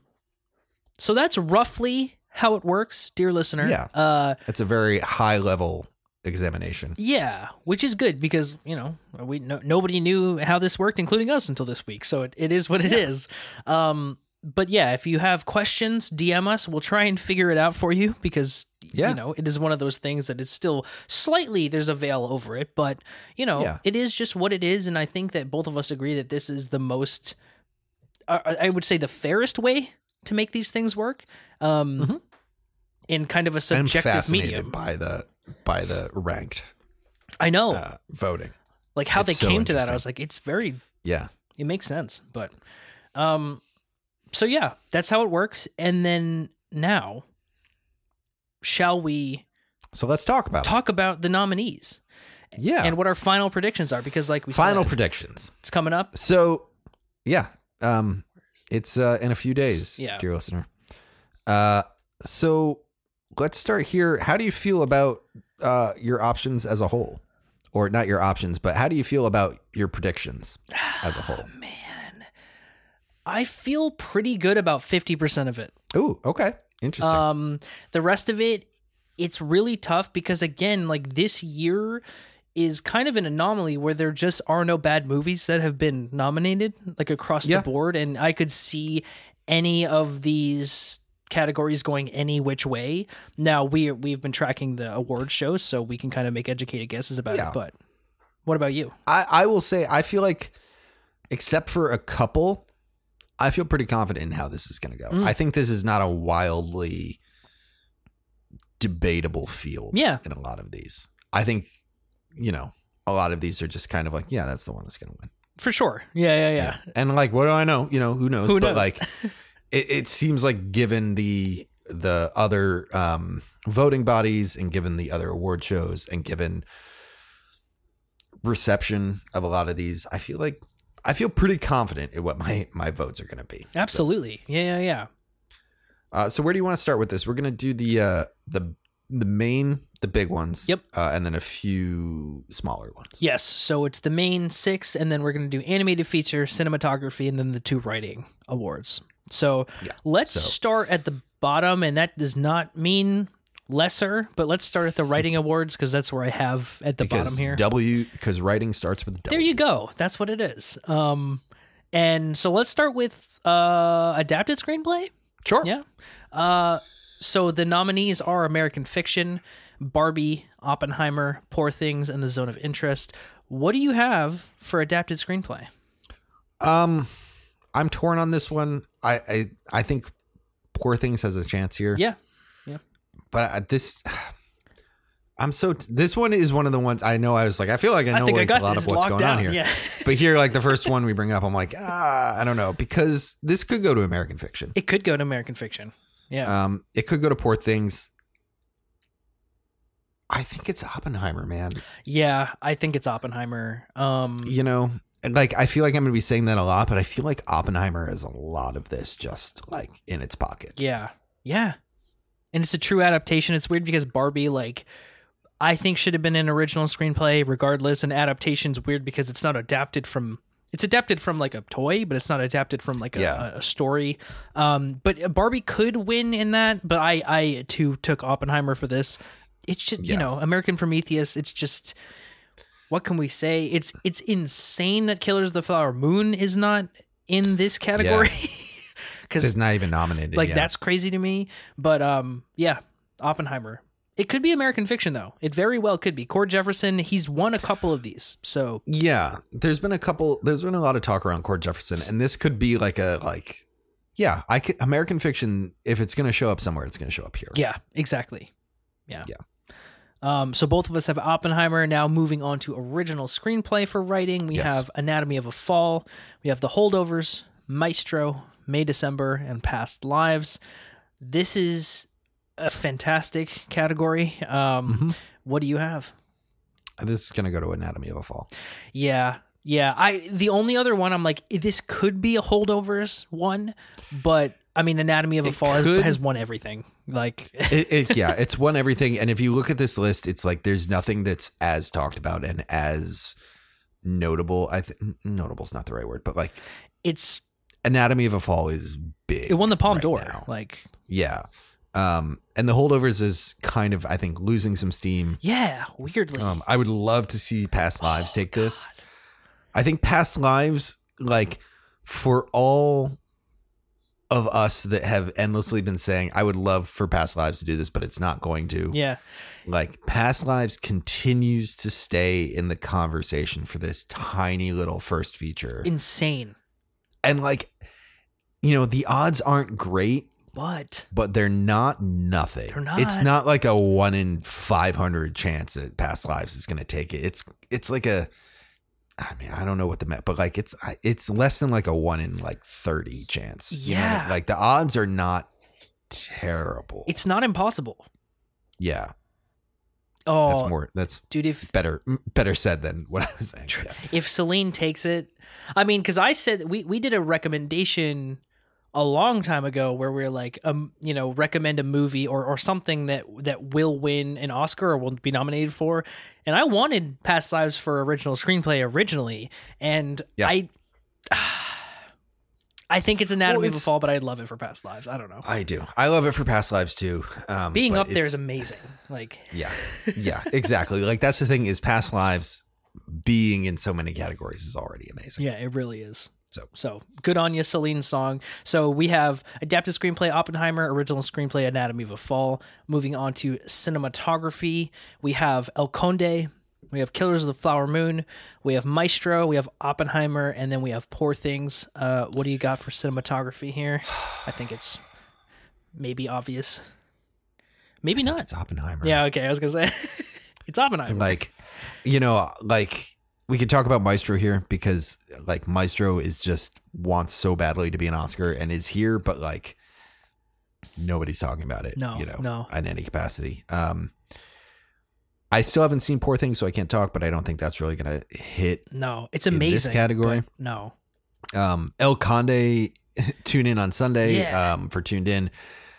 B: so that's roughly how it works, dear listener.
A: Yeah.
B: Uh,
A: It's a very high level examination.
B: yeah, which is good because you know we no, nobody knew how this worked, including us, until this week. So it, it is what it is. Um, but yeah, if you have questions, D M us. We'll try and figure it out for you because
A: Yeah.
B: you know it is one of those things that is still slightly there's a veil over it, but you know
A: Yeah.
B: it is just what it is, and I think that both of us agree that this is the most, uh, I would say, the fairest way to make these things work. Um,
A: Mm-hmm.
B: in kind of a
A: I'm
B: subjective
A: fascinated
B: medium.
A: by the by the ranked
B: I know.
A: uh, voting.
B: Like how
A: It's
B: they
A: so
B: came to that, I
A: interesting.
B: was like, it's very,
A: Yeah.
B: it makes sense. But, um, so yeah, that's how it works. And then now, shall we
A: So let's talk about
B: talk about the nominees
A: it. Yeah.
B: and what our final predictions are? Because, like we
A: Final
B: said,
A: predictions.
B: it's coming up.
A: So yeah, um, it's uh, in a few days,
B: Yeah.
A: dear listener. Uh, so let's start here. How do you feel about uh, your options as a whole? Or not your options, but how do you feel about your predictions as a whole?
B: Man, I feel pretty good about fifty percent of it.
A: Ooh, okay. Interesting.
B: Um, the rest of it, it's really tough because again, like this year is kind of an anomaly where there just are no bad movies that have been nominated like across
A: Yeah.
B: the board. And I could see any of these categories going any which way. Now we we've been tracking the award shows, so we can kind of make educated guesses about
A: Yeah.
B: it. But what about you?
A: I, I will say, I feel like, except for a couple, I feel pretty confident in how this is going to go.
B: Mm.
A: I think this is not a wildly debatable field
B: Yeah.
A: in a lot of these. I think, you know, a lot of these are just kind of like, yeah, that's the one that's going to win.
B: For sure. Yeah, yeah, yeah.
A: And like, what do I know? You know, who knows?
B: Who
A: but
B: knows?
A: like, it, it seems like given the the other um, voting bodies and given the other award shows and given reception of a lot of these, I feel like I feel pretty confident in what my my votes are going to be.
B: Absolutely. So, yeah, yeah, yeah.
A: Uh, so where do you want to start with this? We're going to do the uh, the the main, the big ones.
B: Yep.
A: Uh, and then a few smaller ones.
B: Yes. So it's the main six, and then we're going to do animated feature, cinematography, and then the two writing awards. So
A: Yeah.
B: let's
A: So-
B: start at the bottom, and that does not mean lesser, but let's start at the writing awards because that's where I have at the
A: Because
B: bottom here.
A: W, because writing starts with W.
B: There you go. That's what it is. Um, and so let's start with uh, adapted screenplay.
A: Sure.
B: Yeah. Uh, so the nominees are American Fiction, Barbie, Oppenheimer, Poor Things, and The Zone of Interest. What do you have for adapted screenplay?
A: Um, I'm torn on this one. I I, I think Poor Things has a chance here.
B: Yeah.
A: But I, this, I'm so. This one is one of the ones I know. I was like, I feel like I know
B: I think I
A: like,
B: got
A: a lot
B: this
A: of what's
B: locked
A: going
B: down.
A: on here.
B: Yeah.
A: But here, like the first one we bring up, I'm like, ah, I don't know, because this could go to American Fiction.
B: It could go to American Fiction. Yeah.
A: Um, it could go to Poor Things. I think it's Oppenheimer, man.
B: Yeah. I think it's Oppenheimer. Um,
A: You know, and, like I feel like I'm going to be saying that a lot, but I feel like Oppenheimer has a lot of this just like in its pocket.
B: yeah. Yeah. And it's a true adaptation. It's weird because Barbie, like, I think should have been an original screenplay regardless. And adaptation's weird because it's not adapted from. It's adapted from like a toy, but it's not adapted from like a,
A: Yeah.
B: a story. Um, but Barbie could win in that. But I, I too took Oppenheimer for this. It's just you
A: Yeah.
B: know American Prometheus. It's just what can we say? It's it's insane that Killers of the Flower Moon is not in this category. Because
A: It's not even nominated.
B: like
A: yet.
B: that's crazy to me. But um, yeah, Oppenheimer. It could be American Fiction though. It very well could be. Cord Jefferson. He's won a couple of these. So
A: Yeah, there's been a couple. There's been a lot of talk around Cord Jefferson, and this could be like a like, yeah, I could American Fiction. If it's going to show up somewhere, it's going to show up here.
B: yeah, exactly. Yeah.
A: Yeah.
B: Um, so both of us have Oppenheimer. Now moving on to original screenplay for writing, we
A: Yes.
B: have Anatomy of a Fall. We have The Holdovers, Maestro, May December, and Past Lives. This is a fantastic category. Um,
A: Mhm.
B: What do you have?
A: This is going to go to Anatomy of a Fall.
B: Yeah, yeah. I the only other one I'm like this could be a Holdovers one, but I mean Anatomy of a
A: It
B: Fall has,
A: could.
B: has won everything. Like
A: It, it, yeah, it's won everything. And if you look at this list, it's like there's nothing that's as talked about and as notable. I think notable is not the right word, but like
B: it's
A: Anatomy of a Fall is big.
B: it won the Palm
A: right
B: d'Or.
A: now.
B: Like
A: Yeah. Um, and the Holdovers is kind of, I think, losing some steam.
B: yeah, weirdly.
A: Um, I would love to see Past Lives take this. I think Past Lives, like for all of us that have endlessly been saying, I would love for Past Lives to do this, but it's not going to.
B: yeah.
A: Like Past Lives continues to stay in the conversation for this tiny little first feature.
B: Insane.
A: And like, you know, the odds aren't great,
B: But
A: but they're not nothing.
B: They're not.
A: It's not like a one in five hundred chance that Past Lives is going to take it. It's it's like a, I mean, I don't know what the met, but like it's it's less than like a one in like thirty chance. You know what I mean?
B: Yeah.
A: Like the odds are not terrible.
B: it's not impossible.
A: yeah,
B: Oh,
A: that's more. That's
B: dude, if
A: better better said than what I was saying. Yeah.
B: if Celine takes it, I mean, because I said we we did a recommendation a long time ago where we are like, um, you know, recommend a movie or or something that that will win an Oscar or will be nominated for, and I wanted Past Lives for original screenplay originally, and
A: Yeah.
B: I. I think it's Anatomy
A: Well,
B: of a
A: it's-
B: Fall, but I'd love it for Past Lives. I don't know.
A: I do. I love it for Past Lives too. Um,
B: Being
A: but
B: up there
A: it's-
B: is amazing. Like,
A: Yeah, yeah, exactly. Like that's the thing is Past Lives being in so many categories is already amazing.
B: yeah, it really is.
A: So
B: So good on you, Celine Song. So we have adapted screenplay Oppenheimer, original screenplay Anatomy of a Fall. Moving on to cinematography, we have El Conde, we have Killers of the Flower Moon, we have Maestro, we have Oppenheimer, and then we have Poor Things. Uh, what do you got for cinematography here? I think it's maybe obvious. Maybe not.
A: it's Oppenheimer.
B: Yeah, okay, I was going to say. It's Oppenheimer.
A: Like, you know, like we could talk about Maestro here because like Maestro is just wants so badly to be an Oscar and is here, but like nobody's talking about it.
B: No,
A: you know,
B: no.
A: in any capacity. Um, I still haven't seen Poor Things, so I can't talk, but I don't think that's really going to hit.
B: No, it's
A: in
B: amazing.
A: this category.
B: but No.
A: Um, El Conde, tune in on Sunday
B: Yeah.
A: um, for Tuned In,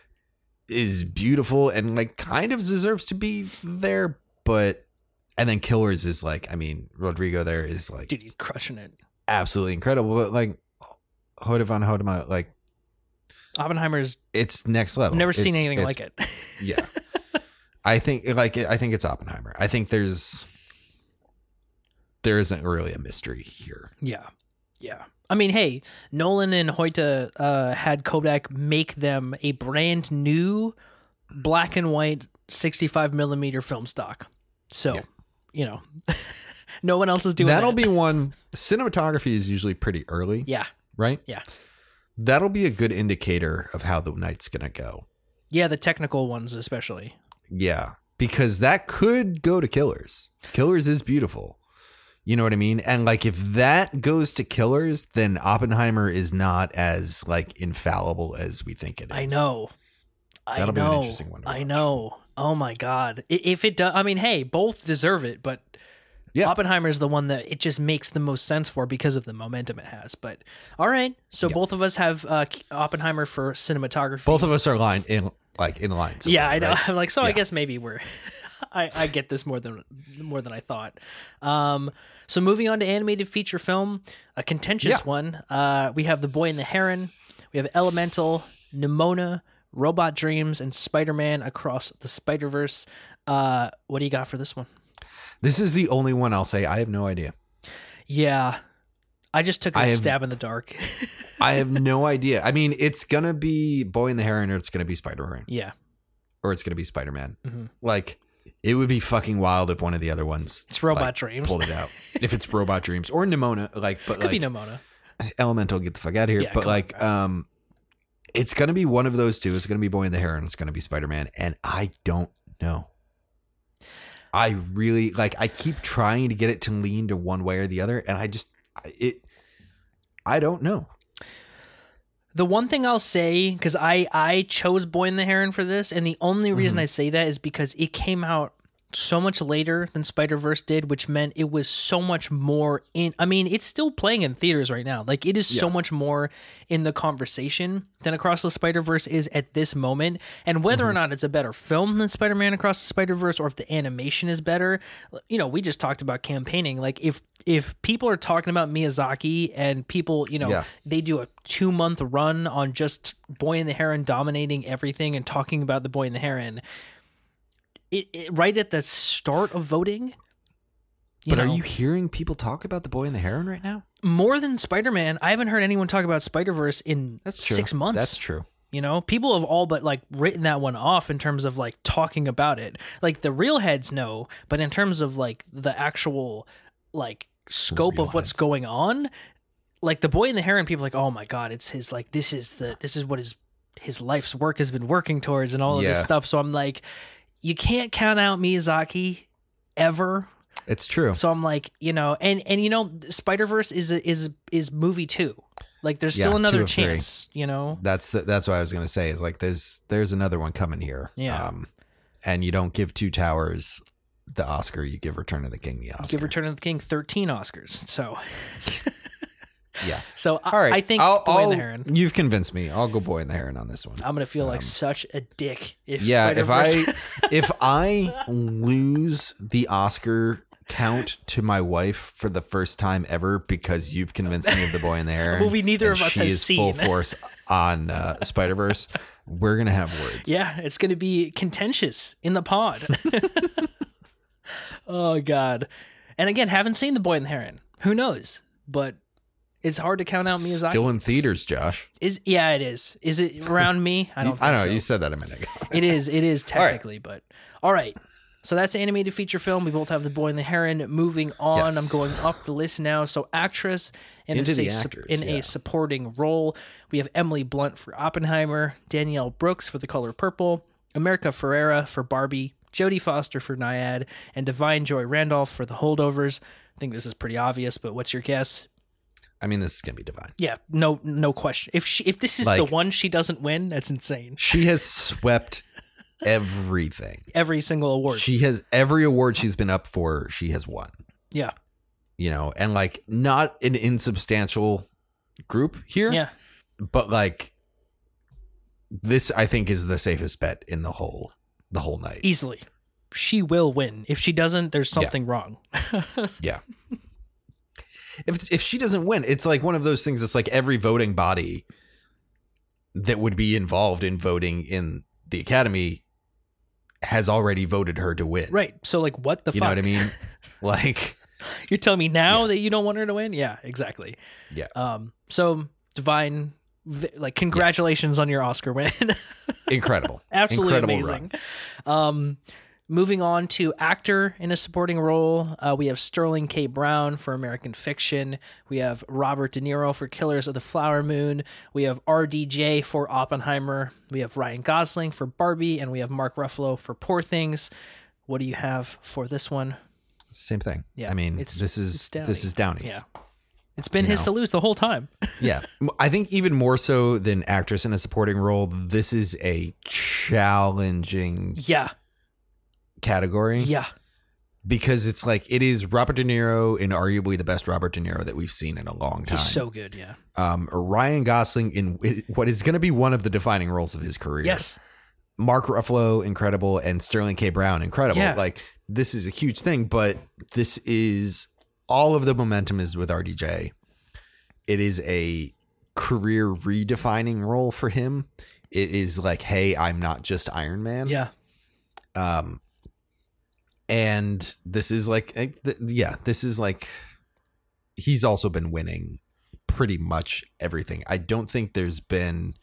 A: is beautiful and like kind of deserves to be there, but and then Killers is like, I mean, Rodrigo there is like
B: Dude, he's crushing it.
A: absolutely incredible, but like Hoda van Hodema, like
B: Oppenheimer's
A: it's next level.
B: I've never seen
A: It's-
B: anything
A: it's-
B: like it.
A: Yeah. I think like I think it's Oppenheimer. I think there's there isn't really a mystery here.
B: Yeah. Yeah. I mean, hey, Nolan and Hoyte uh, had Kodak make them a brand new black and white sixty-five millimeter film stock. So,
A: Yeah.
B: you know, no one else is doing
A: That'll
B: that.
A: be one. Cinematography is usually pretty early,
B: Yeah.
A: right?
B: Yeah.
A: That'll be a good indicator of how the night's gonna go.
B: Yeah, the technical ones especially.
A: Yeah, because that could go to Killers. Killers is beautiful. You know what I mean? And like if that goes to Killers, then Oppenheimer is not as like infallible as we think it is.
B: I know. I
A: That'll be an
B: know.
A: interesting one to
B: I
A: watch.
B: know. Oh my God. I- If it does, I mean, hey, both deserve it, but
A: Yeah.
B: Oppenheimer is the one that it just makes the most sense for because of the momentum it has. But all right. So
A: Yeah.
B: both of us have uh, Oppenheimer for cinematography.
A: Both of us are lined in like in line. so
B: yeah,
A: far,
B: I know.
A: right?
B: I'm like, so I
A: Yeah.
B: guess maybe we're. I, I get this more than more than I thought. Um, so moving on to animated feature film, a contentious
A: Yeah.
B: one. Uh, we have The Boy and the Heron. We have Elemental, Nimona, Robot Dreams, and Spider-Man Across the Spider-Verse. Uh, what do you got for this one?
A: This is the only one I'll say. I have no idea.
B: Yeah, I just took a
A: I have-
B: stab in the dark.
A: I have no idea. I mean, it's gonna be Boy and the Heron, or it's gonna be Spider-Man,
B: yeah,
A: or it's gonna be Spider-Man.
B: Mhm.
A: Like, it would be fucking wild if one of the other ones
B: it's Robot
A: like,
B: Dreams.
A: pulled it out. If it's Robot Dreams or Nimona, like, but
B: Could
A: like
B: be Nimona.
A: Elemental, get the fuck out of here.
B: Yeah,
A: but
B: come on,
A: like,
B: bro.
A: um, it's gonna be one of those two. It's gonna be Boy and the Heron. It's gonna be Spider-Man, and I don't know. I really like. I keep trying to get it to lean to one way or the other, and I just I- it. I don't know.
B: The one thing I'll say, because I, I chose Boy and the Heron for this, and the only reason
A: Mhm.
B: I say that is because it came out so much later than Spider-Verse did, which meant it was so much more in... I mean, it's still playing in theaters right now. Like, it is so
A: Yeah.
B: much more in the conversation than Across the Spider-Verse is at this moment. And whether or not it's a better film than Spider-Man Across the Spider-Verse, or if the animation is better, you know, we just talked about campaigning. Like, if if people are talking about Miyazaki and people, you know,
A: Yeah.
B: they do a two month run on just Boy and the Heron dominating everything and talking about the Boy and the Heron, it, it right at the start of voting.
A: But are
B: know,
A: you hearing people talk about the Boy and the Heron right now?
B: more than Spider-Man? I haven't heard anyone talk about Spider-Verse in
A: That's true.
B: six months.
A: That's true.
B: You know, people have all but like written that one off in terms of like talking about it. Like the real heads know, but in terms of like the actual like scope
A: Real
B: of what's
A: heads.
B: going on, like the Boy and the Heron, people are like, oh my god, it's his like this is the this is what his his life's work has been working towards and all of this
A: Yeah.
B: stuff. So I'm like, you can't count out Miyazaki ever.
A: It's true.
B: So I'm like, you know, and and you know, Spider-Verse is a, is is movie two. Like there's still
A: Yeah, two
B: another
A: of three.
B: chance, you know.
A: That's the, that's what I was gonna say. Is like there's there's another one coming here.
B: Yeah.
A: Um, and you don't give Two Towers the Oscar. You give Return of the King the Oscar.
B: Give Return of the King thirteen Oscars. So,
A: Yeah.
B: so I,
A: All right.
B: I think
A: I'll,
B: Boy
A: I'll,
B: and the Heron.
A: You've convinced me. I'll go Boy and the Heron on this one.
B: I'm gonna feel like
A: Um,
B: such a dick if
A: yeah. If I
B: Spider-Verse-
A: if I lose the Oscar count to my wife for the first time ever because you've convinced me of the Boy and the Heron,
B: movie neither
A: and
B: of us
A: she
B: has
A: is
B: seen.
A: full force on uh, Spider Verse, we're gonna have words.
B: yeah, it's gonna be contentious in the pod. Oh god. And again, haven't seen the Boy and the Heron. Who knows? But It's hard to count out Miyazaki.
A: Still in theaters, Josh.
B: Is yeah, it is. Is it around me? I don't.
A: You-
B: think
A: I don't know.
B: so.
A: You said that a minute ago.
B: It is. It is technically, but all right. So that's animated feature film. We both have The Boy and the Heron. Moving on,
A: Yes.
B: I'm going up the list now. So actress in, a,
A: Into the
B: say, sup-
A: actors,
B: in
A: yeah.
B: a supporting role, we have Emily Blunt for Oppenheimer, Danielle Brooks for The Color Purple, America Ferrera for Barbie, Jodie Foster for Naiad, and Divine Joy Randolph for The Holdovers. I think this is pretty obvious, but what's your guess?
A: I mean, this is gonna be Divine.
B: Yeah, no, no question. If she, if this is the
A: Like-
B: one she doesn't win, that's insane.
A: She has swept everything.
B: Every single award.
A: She has every award she's been up for. She has won.
B: yeah,
A: You know, and like not an insubstantial group here.
B: yeah.
A: But like this, I think, is the safest bet in the whole the whole night.
B: Easily. She will win. If she doesn't, there's something wrong.
A: Yeah. If if she doesn't win, it's like one of those things. It's like every voting body that would be involved in voting in the Academy has already voted her to win.
B: Right. So, like, what the
A: You
B: fuck?
A: know what I mean? Like,
B: You're telling me now
A: Yeah.
B: that you don't want her to win? Yeah, exactly.
A: yeah,
B: Um. So, Divine, vi- like, congratulations on your Oscar win.
A: incredible,
B: Absolutely
A: incredible
B: amazing.
A: run.
B: Um, moving on to actor in a supporting role, uh, we have Sterling K. Brown for American Fiction. We have Robert De Niro for Killers of the Flower Moon. We have R D J for Oppenheimer. We have Ryan Gosling for Barbie, and we have Mark Ruffalo for Poor Things. What do you have for this one?
A: Same thing.
B: Yeah,
A: I mean,
B: it's-
A: this is
B: it's Downey.
A: this is Downey's.
B: Yeah, it's been
A: You
B: his
A: know.
B: to lose the whole time.
A: Yeah. I think even more so than actress in a supporting role, this is a challenging
B: yeah,
A: category.
B: yeah,
A: Because it's like it is Robert De Niro and arguably the best Robert De Niro that we've seen in a long time.
B: he's so good. Yeah,
A: um, Ryan Gosling in what is going to be one of the defining roles of his career.
B: yes,
A: Mark Ruffalo, incredible, and Sterling K. Brown, incredible.
B: Yeah.
A: Like this is a huge thing, but this is all of the momentum is with R D J. It is a career redefining role for him. It is like, hey, I'm not just Iron Man.
B: yeah.
A: Um, and this is like, eh, th- yeah, this is like, he's also been winning pretty much everything. I don't think there's been,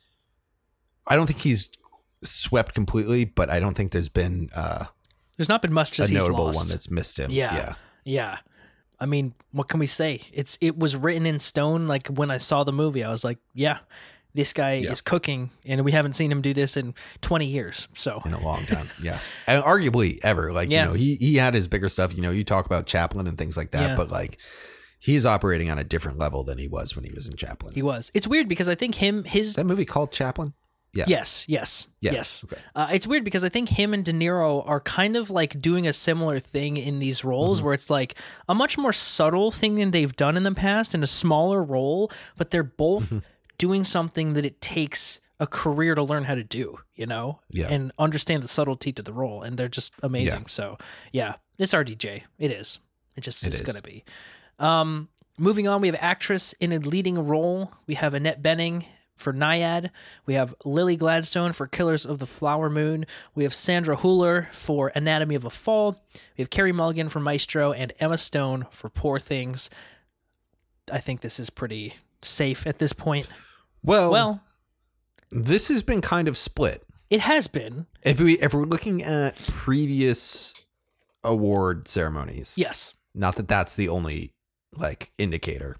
A: I don't think he's swept completely, but I don't think there's been uh,
B: There's not been much
A: a
B: as he's
A: notable
B: lost.
A: one that's missed him.
B: Yeah.
A: Yeah.
B: Yeah. I mean, what can we say? It's it was written in stone. Like when I saw the movie, I was like, yeah, this guy
A: Yeah.
B: is cooking, and we haven't seen him do this in twenty years. So
A: In a long time. Yeah. And arguably ever. Like,
B: Yeah.
A: you know, he, he had his bigger stuff. You know, you talk about Chaplin and things like that,
B: Yeah.
A: but like he's operating on a different level than he was when he was in Chaplin.
B: he was. It's weird because I think him his
A: Is that movie called Chaplin? Yeah.
B: yes, yes,
A: Yeah.
B: yes.
A: Okay.
B: Uh, it's weird because I think him and De Niro are kind of like doing a similar thing in these roles
A: Mm-hmm.
B: where it's like a much more subtle thing than they've done in the past in a smaller role, but they're both
A: Mm-hmm.
B: doing something that it takes a career to learn how to do, you know,
A: Yeah.
B: and understand the subtlety to the role. And they're just amazing.
A: Yeah.
B: So yeah, it's R D J. It is. It just,
A: It
B: it's
A: is.
B: going to be. Um, moving on, we have actress in a leading role. We have Annette Bening for Naiad. We have Lily Gladstone for Killers of the Flower Moon. We have Sandra Hüller for Anatomy of a Fall. We have Carey Mulligan for Maestro and Emma Stone for Poor Things. I think this is pretty safe at this point.
A: Well,
B: Well,
A: this has been kind of split.
B: it has been.
A: If we if we're looking at previous award ceremonies,
B: Yes.
A: not that that's the only like indicator,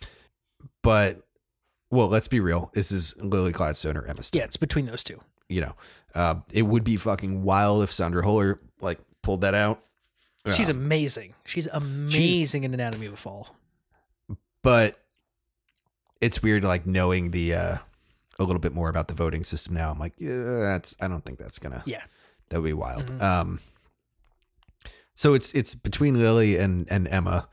A: but well, let's be real. This is Lily Gladstone or Emma Stone.
B: Yeah, it's between those two.
A: You know, uh, it would be fucking wild if Sandra Hüller like pulled that out.
B: She's
A: Um,
B: amazing. She's amazing in Anatomy of a Fall.
A: but it's weird like knowing the uh a little bit more about the voting system now. I'm like, yeah, that's I don't think that's gonna
B: Yeah.
A: that would be wild.
B: Mhm.
A: Um so it's it's between Lily and and Emma.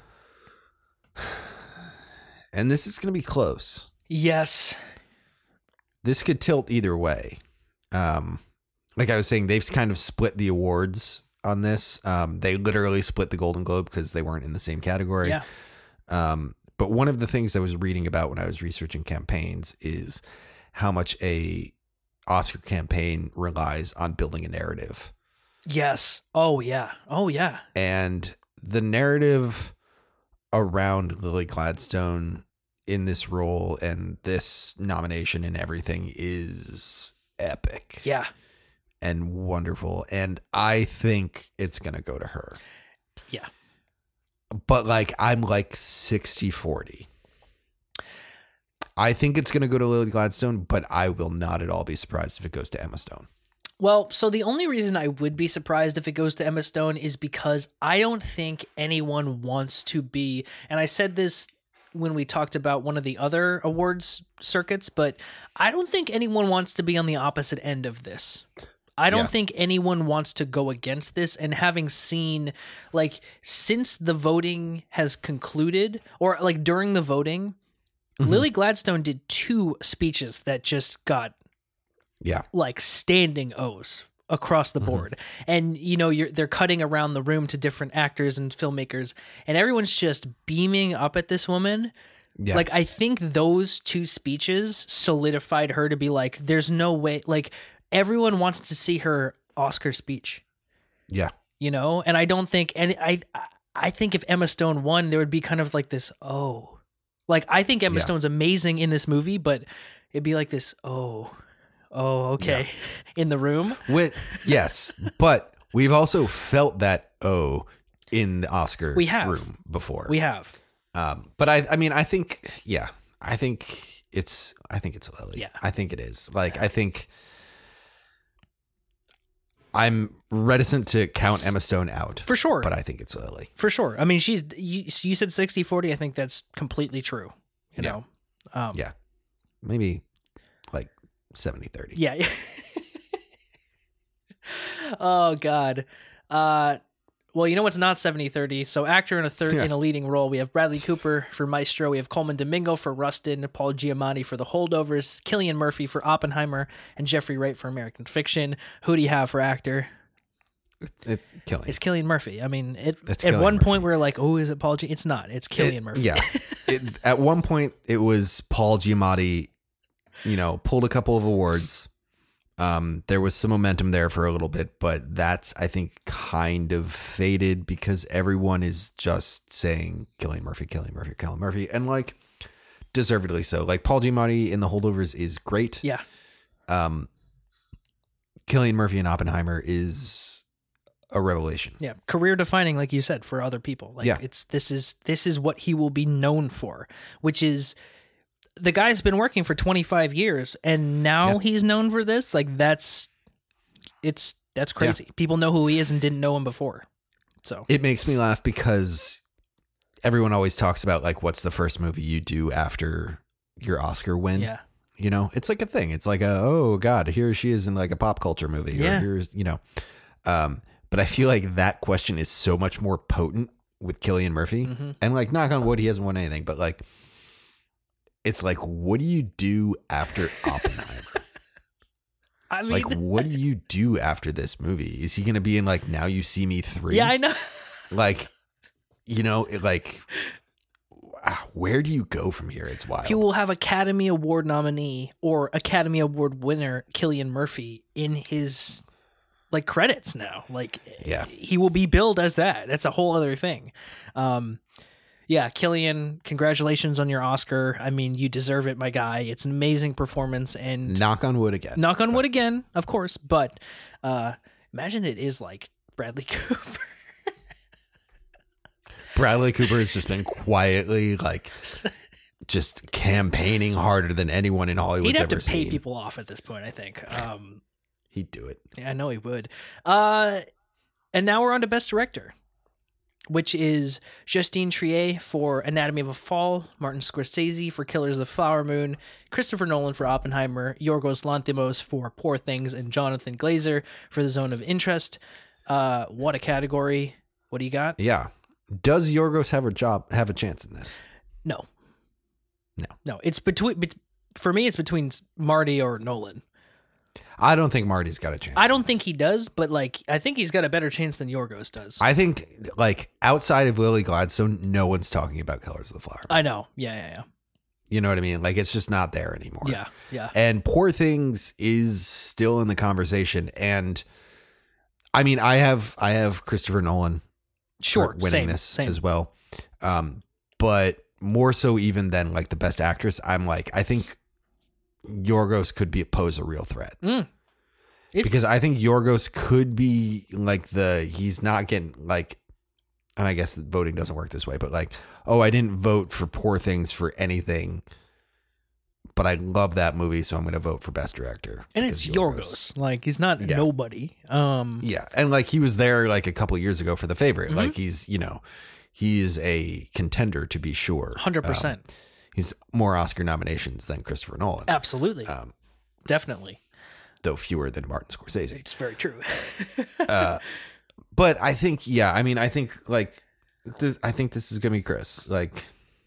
A: And this is gonna be close.
B: Yes.
A: This could tilt either way. Um like I was saying, they've kind of split the awards on this. Um they literally split the Golden Globe because they weren't in the same category.
B: Yeah.
A: Um, but one of the things I was reading about when I was researching campaigns is how much a Oscar campaign relies on building a narrative.
B: Yes. Oh, yeah. Oh, yeah.
A: And the narrative around Lily Gladstone in this role and this nomination and everything is epic.
B: Yeah.
A: And wonderful. And I think it's going to go to her.
B: Yeah.
A: But like, I'm like sixty forty. I think it's going to go to Lily Gladstone, but I will not at all be surprised if it goes to Emma Stone.
B: Well, so the only reason I would be surprised if it goes to Emma Stone is because I don't think anyone wants to be, and I said this when we talked about one of the other awards circuits, but I don't think anyone wants to be on the opposite end of this. I don't
A: Yeah.
B: think anyone wants to go against this, and having seen, like, since the voting has concluded, or like during the voting,
A: Mm-hmm.
B: Lily Gladstone did two speeches that just got
A: Yeah.
B: like standing O's across the board. Mm-hmm. And you know, you're they're cutting around the room to different actors and filmmakers, and everyone's just beaming up at this woman.
A: Yeah.
B: Like, I think those two speeches solidified her to be like, there's no way, like, everyone wants to see her Oscar speech,
A: Yeah.
B: you know? And I don't think, and I, I think if Emma Stone won, there would be kind of like this, oh, like, I think Emma
A: Yeah.
B: Stone's amazing in this movie, but it'd be like this, oh, oh, okay,
A: Yeah.
B: in the room.
A: With, yes. But we've also felt that oh in the Oscar
B: We have.
A: room before.
B: We have.
A: Um, but I, I mean, I think, yeah, I think it's, I think it's Lily.
B: Yeah.
A: I think it is. Like, I think I'm reticent to count Emma Stone out
B: For sure.
A: but I think it's Lily.
B: For sure. I mean, she's, you, you said sixty forty. I think that's completely true, you
A: Yeah.
B: know? Um,
A: Yeah. Maybe like seventy thirty.
B: Yeah. Oh God. Uh, well, you know what's not seventy thirty? So actor in a third
A: Yeah.
B: in a leading role, we have Bradley Cooper for Maestro, we have Coleman Domingo for Rustin, Paul Giamatti for The Holdovers, Cillian Murphy for Oppenheimer, and Jeffrey Wright for American Fiction. Who do you have for actor?
A: It, killing.
B: It's Cillian Murphy. I mean, it,
A: It's
B: at
A: Cillian
B: one point
A: Murphy.
B: we were like, oh, is it Paul G? It's not. It's Cillian
A: It-
B: Murphy.
A: Yeah. It, at one point, it was Paul Giamatti, you know, pulled a couple of awards. Um, there was some momentum there for a little bit, but that's, I think, kind of faded because everyone is just saying Cillian Murphy, Cillian Murphy, Cillian Murphy. And like, deservedly so. Like, Paul Giamatti in The Holdovers is great.
B: Yeah.
A: Um, Cillian Murphy in Oppenheimer is a revelation.
B: Yeah, career defining, like you said, for other people. Like,
A: Yeah.
B: it's this is this is what he will be known for, which is the guy's been working for twenty-five years, and now
A: Yeah.
B: he's known for this. Like, that's it's that's crazy. People know who he is and didn't know him before. So
A: It makes me laugh because everyone always talks about like, what's the first movie you do after your Oscar win?
B: yeah,
A: You know, it's like a thing. It's like a, oh God, here she is in like a pop culture movie.
B: Yeah.
A: Or here's, you know, um, but I feel like that question is so much more potent with Cillian Murphy.
B: Mhm.
A: And like, knock on wood, he hasn't won anything, but like, it's like, what do you do after Oppenheimer?
B: I mean,
A: Like, what do you do after this movie? Is he going to be in like Now You See Me three?
B: yeah, I know.
A: Like, you know, it, like, where do you go from here? It's wild.
B: He will have Academy Award nominee or Academy Award winner Cillian Murphy in his like credits now. Like,
A: Yeah.
B: he will be billed as that. That's a whole other thing. Um, yeah, Cillian, congratulations on your Oscar. I mean, you deserve it, my guy. It's an amazing performance, and
A: Knock on wood again.
B: knock on wood again, of course. But uh, imagine it is like Bradley Cooper.
A: Bradley Cooper has just been quietly like just campaigning harder than anyone in Hollywood's
B: He'd have
A: ever
B: to pay
A: seen.
B: people off at this point, I think. Um,
A: He'd do it.
B: Yeah, I know he would. Uh, and now we're on to Best Director, which is Justine Triet for Anatomy of a Fall, Martin Scorsese for Killers of the Flower Moon, Christopher Nolan for Oppenheimer, Yorgos Lanthimos for Poor Things, and Jonathan Glazer for The Zone of Interest. Uh, what a category. What do you got?
A: Yeah. Does Yorgos have a job, have a chance in this?
B: No.
A: No.
B: No. It's between, bet- for me, it's between Marty or Nolan.
A: I don't think Marty's got a chance.
B: I don't
A: in
B: think
A: this.
B: he does, but like, I think he's got a better chance than Yorgos does.
A: I think like outside of Lily Gladstone, no one's talking about Killers of the Flower Moon.
B: I know. Yeah, yeah,
A: You know what I mean? Like it's just not there anymore.
B: yeah. Yeah, yeah.
A: And Poor Things is still in the conversation. And I mean, I have I have Christopher Nolan
B: Sure.
A: for winning
B: same,
A: this
B: same.
A: as well. Um, but more so even than like the best actress, I'm like, I think Yorgos could be pose a real threat.
B: Mm.
A: Because I think Yorgos could be like the, he's not getting like, and I guess voting doesn't work this way, but like, oh, I didn't vote for Poor Things for anything, but I love that movie, so I'm going to vote for Best Director.
B: And it's Yorgos. Yorgos. Like, he's not
A: yeah.
B: nobody. Um,
A: yeah. And like, he was there like a couple of years ago for The Favorite.
B: Mm-hmm.
A: Like, he's, you know, he is a contender to be sure.
B: one hundred percent.
A: Um, he's more Oscar nominations than Christopher Nolan.
B: Absolutely.
A: Um,
B: Definitely.
A: Though fewer than Martin Scorsese.
B: It's very true.
A: uh, but I think, yeah, I mean, I think like, this, I think this is going to be Chris. Like,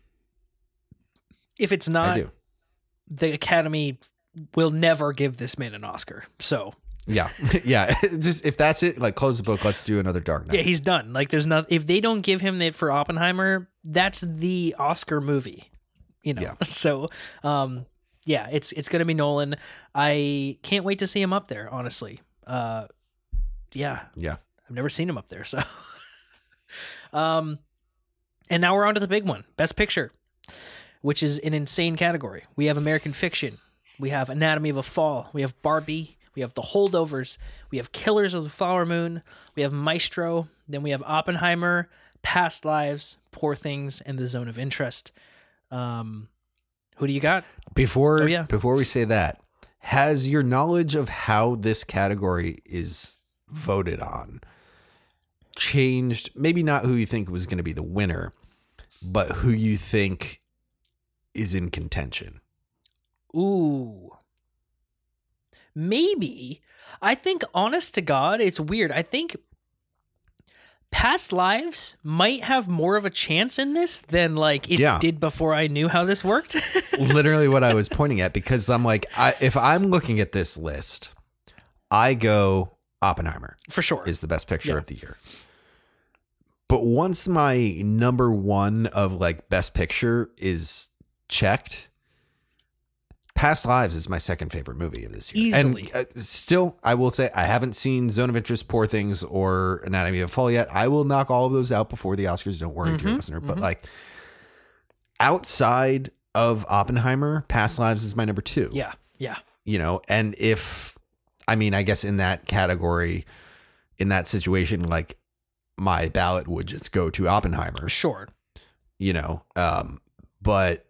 B: if it's
A: I
B: not,
A: do.
B: The Academy will never give this man an Oscar. So
A: yeah, yeah. Just if that's it, like close the book. Let's do another Dark Knight.
B: yeah, he's done. Like, there's not. If they don't give him it for Oppenheimer, that's the Oscar movie. You know.
A: Yeah.
B: So, um, yeah, it's it's gonna be Nolan. I can't wait to see him up there. Honestly, uh, yeah,
A: yeah.
B: I've never seen him up there. So, um, and now we're on to the big one, Best Picture, which is an insane category. We have American Fiction, we have Anatomy of a Fall, we have Barbie, we have The Holdovers, we have Killers of the Flower Moon, we have Maestro, then we have Oppenheimer, Past Lives, Poor Things, and The Zone of Interest. Um, who do you got?
A: Before,
B: Oh, yeah.
A: before we say that, has your knowledge of how this category is voted on changed? Maybe not who you think was going to be the winner, but who you think is in contention.
B: Ooh. Maybe. I think, honest to God, it's weird. I think Past Lives might have more of a chance in this than like it
A: Yeah.
B: did before I knew how this worked.
A: Literally what I was pointing at, because I'm like, I, if I'm looking at this list, I go Oppenheimer
B: For sure.
A: is the best picture
B: Yeah.
A: of the year. But once my number one of like best picture is checked, Past Lives is my second favorite movie of this year.
B: Easily.
A: And uh, still, I will say I haven't seen Zone of Interest, Poor Things, or Anatomy of a Fall yet. I will knock all of those out before the Oscars. Don't worry,
B: Mm-hmm,
A: dear listener. But
B: mm-hmm.
A: like outside of Oppenheimer, Past Lives is my number two.
B: Yeah. Yeah.
A: You know, and if, I mean, I guess in that category, in that situation, like my ballot would just go to Oppenheimer,
B: Sure.
A: you know, um, but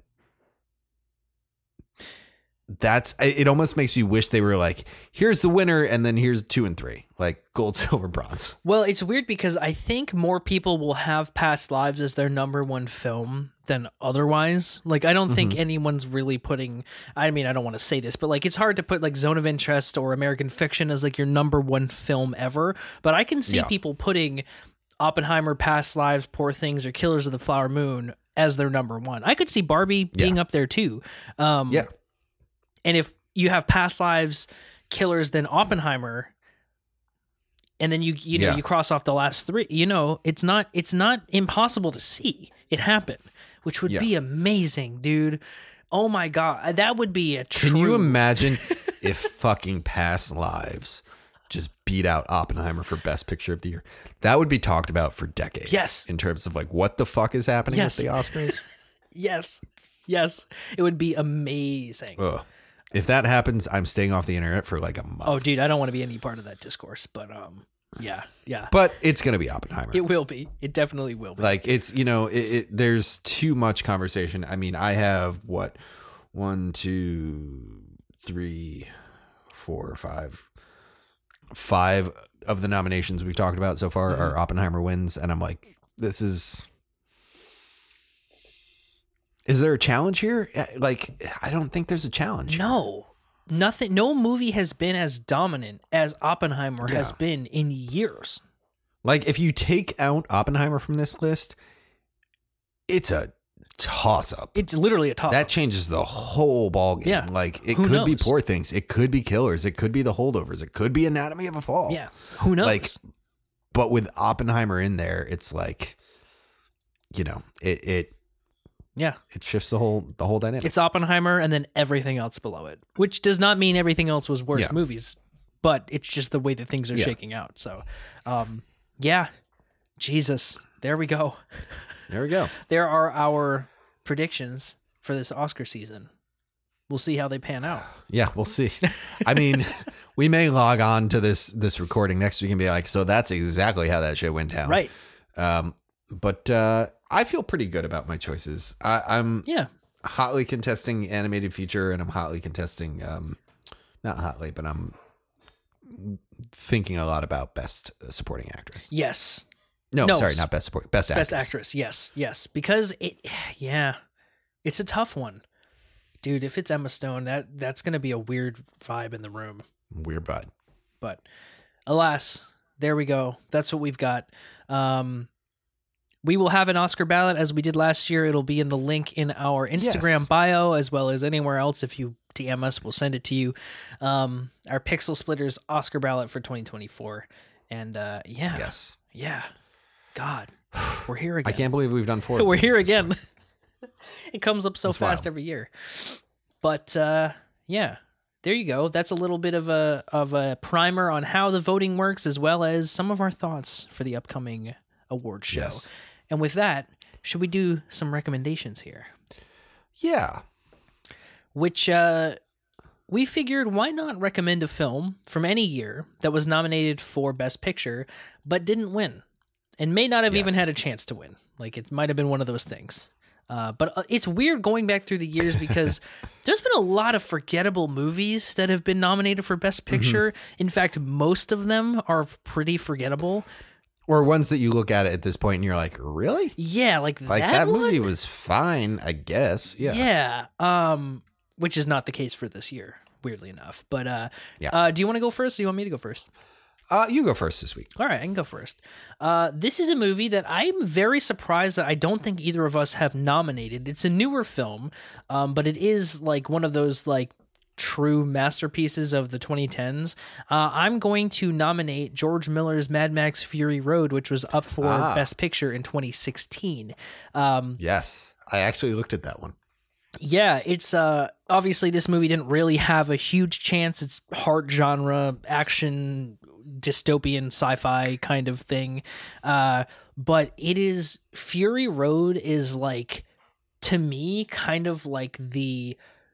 A: that's, it almost makes me wish they were like, here's the winner, and then here's two and three, like gold, silver, bronze.
B: Well, it's weird because I think more people will have Past Lives as their number one film than otherwise. Like, I don't think anyone's really putting, I mean, I don't want to say this, but like, it's hard to put like Zone of Interest or American Fiction as like your number one film ever. But I can see
A: Yeah.
B: people putting Oppenheimer, Past Lives, Poor Things, or Killers of the Flower Moon as their number one. I could see Barbie being
A: Yeah.
B: up there too. Um,
A: Yeah.
B: And if you have Past Lives, Killers, then Oppenheimer, and then you you know
A: Yeah.
B: you cross off the last three, you know, it's not it's not impossible to see it happen, which would
A: Yeah.
B: be amazing, dude. Oh my God, that would be a true.
A: Can you imagine if fucking Past Lives just beat out Oppenheimer for best picture of the year? That would be talked about for decades.
B: Yes.
A: In terms of like, what the fuck is happening
B: Yes.
A: with the Oscars?
B: Yes, yes, it would be amazing.
A: Ugh. If that happens, I'm staying off the internet for like a month.
B: Oh, dude, I don't want to be any part of that discourse, but um, yeah, yeah,
A: But it's going to be Oppenheimer.
B: it will be. It definitely will be.
A: Like it's, you know, it, it, there's too much conversation. I mean, I have what, one, two, three, four, five, five of the nominations we've talked about so far
B: Mm-hmm.
A: are Oppenheimer wins. And I'm like, this is, is there a challenge here? Like, I don't think there's a challenge.
B: No, nothing. No movie has been as dominant as Oppenheimer has
A: Yeah.
B: been in years.
A: Like if you take out Oppenheimer from this list, it's a toss up.
B: It's literally a toss.
A: That changes the whole ballgame.
B: Yeah.
A: Like it
B: Who
A: could be
B: knows?
A: Poor Things. It could be Killers. It could be The Holdovers. It could be Anatomy of a Fall.
B: Yeah, who knows?
A: Like, but with Oppenheimer in there, it's like, you know, it it
B: yeah,
A: it shifts the whole the whole dynamic.
B: it's Oppenheimer and then everything else below it, which does not mean everything else was worse
A: Yeah.
B: movies, but it's just the way that things are
A: Yeah.
B: shaking out. So, um, yeah, Jesus, there we go.
A: There we go.
B: There are our predictions for this Oscar season. We'll see how they pan out.
A: Yeah, we'll see. I mean, we may log on to this this recording next week and be like, so that's exactly how that shit went down.
B: Right.
A: Um, but uh, I feel pretty good about my choices. I, I'm
B: Yeah.
A: hotly contesting animated feature, and I'm hotly contesting, um, not hotly, but I'm thinking a lot about best supporting actress.
B: Yes.
A: No,
B: No,
A: sorry,
B: s-
A: not best supporting, best actress.
B: Best actress. Yes. Yes. Because it, yeah, it's a tough one. Dude, if it's Emma Stone, that that's going to be a weird vibe in the room.
A: Weird bud.
B: But alas, there we go. That's what we've got. Um, we will have an Oscar ballot as we did last year. It'll be in the link in our Instagram
A: Yes.
B: bio as well as anywhere else. If you D M us, we'll send it to you. Um, our Pixel Splitters Oscar ballot for twenty twenty-four. And uh, yeah,
A: Yes.
B: yeah. God, we're here again.
A: I can't believe we've done four.
B: We're here again. It comes up so
A: It's
B: fast
A: wild.
B: every year. But uh, yeah, there you go. That's a little bit of a of a primer on how the voting works, as well as some of our thoughts for the upcoming award show.
A: Yes.
B: And with that, should we do some recommendations here?
A: Yeah.
B: Which uh, we figured, why not recommend a film from any year that was nominated for Best Picture but didn't win, and may not have even
A: Yes.
B: had a chance to win. Like, it might have been one of those things. Uh, but uh, it's weird going back through the years because there's been a lot of forgettable movies that have been nominated for Best Picture. In fact, most of them are pretty forgettable.
A: Or ones that you look at it at this point and you're like, really?
B: Yeah, like,
A: Like
B: that,
A: that,
B: one?
A: movie was fine, I guess. Yeah.
B: Yeah. Um, which is not the case for this year, weirdly enough. But uh,
A: Yeah.
B: uh, do you want to go first, or do you want me to go first?
A: Uh, you go first this week.
B: All right, I can go first. Uh, this is a movie that I'm very surprised that I don't think either of us have nominated. It's a newer film, um, but it is like one of those like true masterpieces of the twenty tens. Uh, I'm going to nominate George Miller's Mad Max Fury Road, which was up for
A: Ah.
B: Best Picture in twenty sixteen. Um,
A: Yes. I actually looked at that one.
B: Yeah, it's uh obviously this movie didn't really have a huge chance. It's hard genre action dystopian sci-fi kind of thing. Uh but it is Fury Road is like, to me, kind of like the,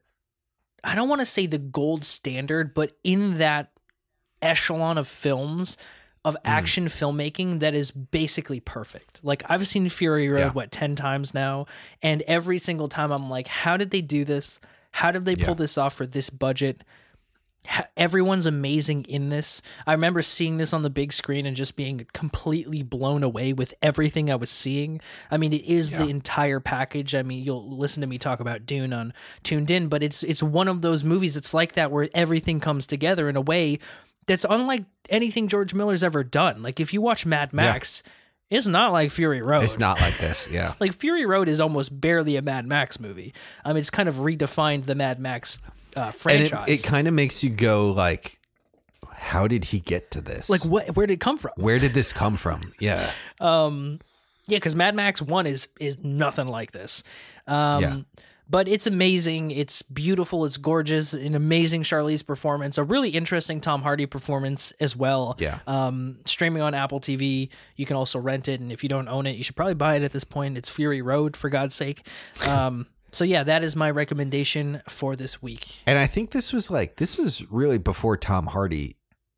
B: I don't want to say the gold standard, but in that echelon of films of action filmmaking that is basically perfect. Like, I've seen Fury Road,
A: Yeah.
B: what, ten times now, and every single time I'm like, how did they do this? How did they pull
A: Yeah.
B: this off for this budget? Ha- Everyone's amazing in this. I remember seeing this on the big screen and just being completely blown away with everything I was seeing. I mean, it is the
A: Yeah.
B: entire package. I mean, you'll listen to me talk about Dune on Tuned In, but it's it's one of those movies that's like that, where everything comes together in a way that's unlike anything George Miller's ever done. Like, if you watch Mad Max, it's not like Fury Road.
A: It's not like this. Yeah.
B: Like, Fury Road is almost barely a Mad Max movie. I mean, it's kind of redefined the Mad Max uh,
A: And
B: franchise.
A: it, it kind of makes you go like, how did he get to this?
B: like, what? Where did it come from?
A: Where did this come from? Yeah.
B: Um, yeah, because Mad Max One is is nothing like this. Um,
A: Yeah.
B: But it's amazing. It's beautiful. It's gorgeous. An amazing Charlize performance. A really interesting Tom Hardy performance as well.
A: Yeah.
B: Um, streaming on Apple T V. You can also rent it, and if you don't own it, you should probably buy it at this point. It's Fury Road, for God's sake. Um, so yeah, that is my recommendation for this week.
A: And I think this was like, this was really before Tom Hardy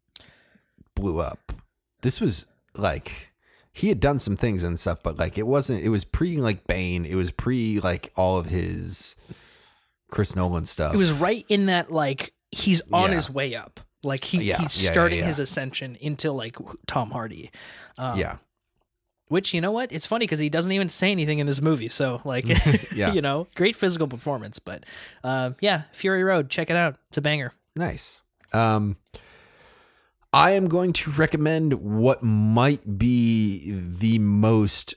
A: blew up. This was like, he had done some things and stuff, but like, it wasn't, it was pre like Bane. It was pre like all of his Chris Nolan stuff.
B: It was right in that, like, he's on
A: Yeah.
B: his way up. Like, he,
A: Yeah,
B: he's
A: yeah, yeah,
B: starting
A: yeah.
B: his ascension into, like, Tom Hardy. Um,
A: yeah.
B: Which, you know what? It's funny because he doesn't even say anything in this movie. So, like,
A: Yeah.
B: you know, great physical performance. But, uh, yeah, Fury Road, check it out. It's a banger.
A: Nice. Um, I am going to recommend what might be the most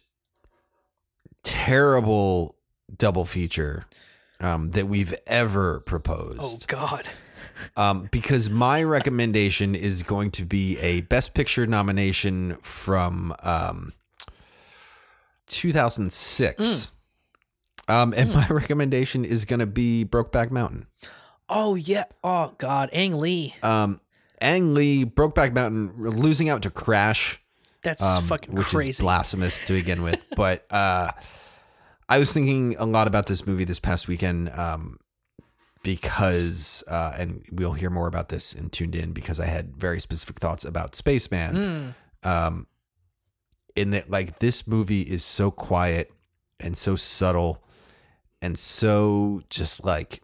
A: terrible double feature um, that we've ever proposed.
B: Oh, God.
A: Um, because my recommendation is going to be a Best Picture nomination from um, two thousand six. Um, and my recommendation is going to be Brokeback Mountain.
B: Oh, yeah. Oh, God. Ang Lee.
A: Um, Ang Lee, Brokeback Mountain, losing out to Crash.
B: That's
A: um,
B: fucking
A: which
B: crazy.
A: is blasphemous to begin with. But uh, I was thinking a lot about this movie this past weekend um, because, uh, and we'll hear more about this in Tuned In, because I had very specific thoughts about Spaceman. Mm. Um, in that, like, this movie is so quiet and so subtle and so just like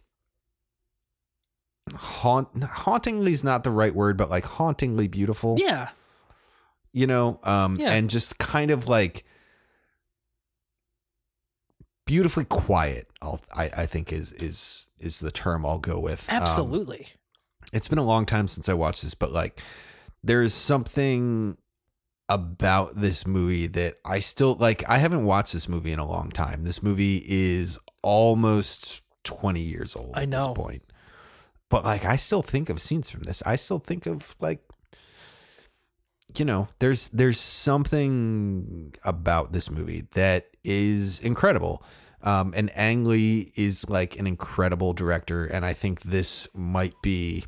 A: haunt hauntingly is not the right word, but like hauntingly beautiful.
B: Yeah.
A: You know, um,
B: yeah.
A: and just kind of like beautifully quiet. I'll, I, I think is, is, is the term I'll go with.
B: Absolutely.
A: Um, it's been a long time since I watched this, but like there is something about this movie that I still like. I haven't watched this movie in a long time. This movie is almost twenty years old
B: I
A: at
B: know.
A: this point. But like, I still think of scenes from this. I still think of like, you know, there's, there's something about this movie that is incredible. Um, and Ang Lee is like an incredible director. And I think this might be,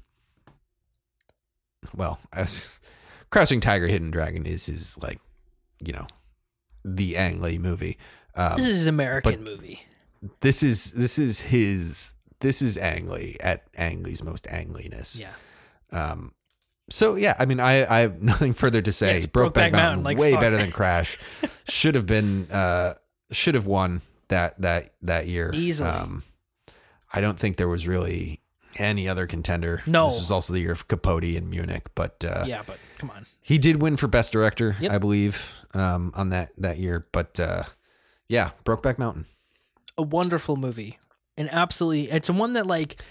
A: well, as Crouching Tiger, Hidden Dragon is his, like, you know, the Ang Lee movie. Um,
B: this is his American movie.
A: This is, this is his, this is Ang Lee at Ang Lee's most Ang Lee-ness.
B: Yeah.
A: Um, so yeah, I mean, I, I have nothing further to say.
B: Yeah,
A: Brokeback Mountain,
B: Mountain like,
A: way
B: fuck.
A: better than Crash. Should have been, uh, should have won that, that, that year.
B: Easily.
A: Um, I don't think there was really any other contender.
B: No.
A: This was also the year of Capote in Munich, but, uh,
B: yeah, but come on.
A: he did win for best director,
B: Yep.
A: I believe, um, on that, that year. But, uh, yeah, Brokeback Mountain.
B: A wonderful movie. And absolutely, it's one that like,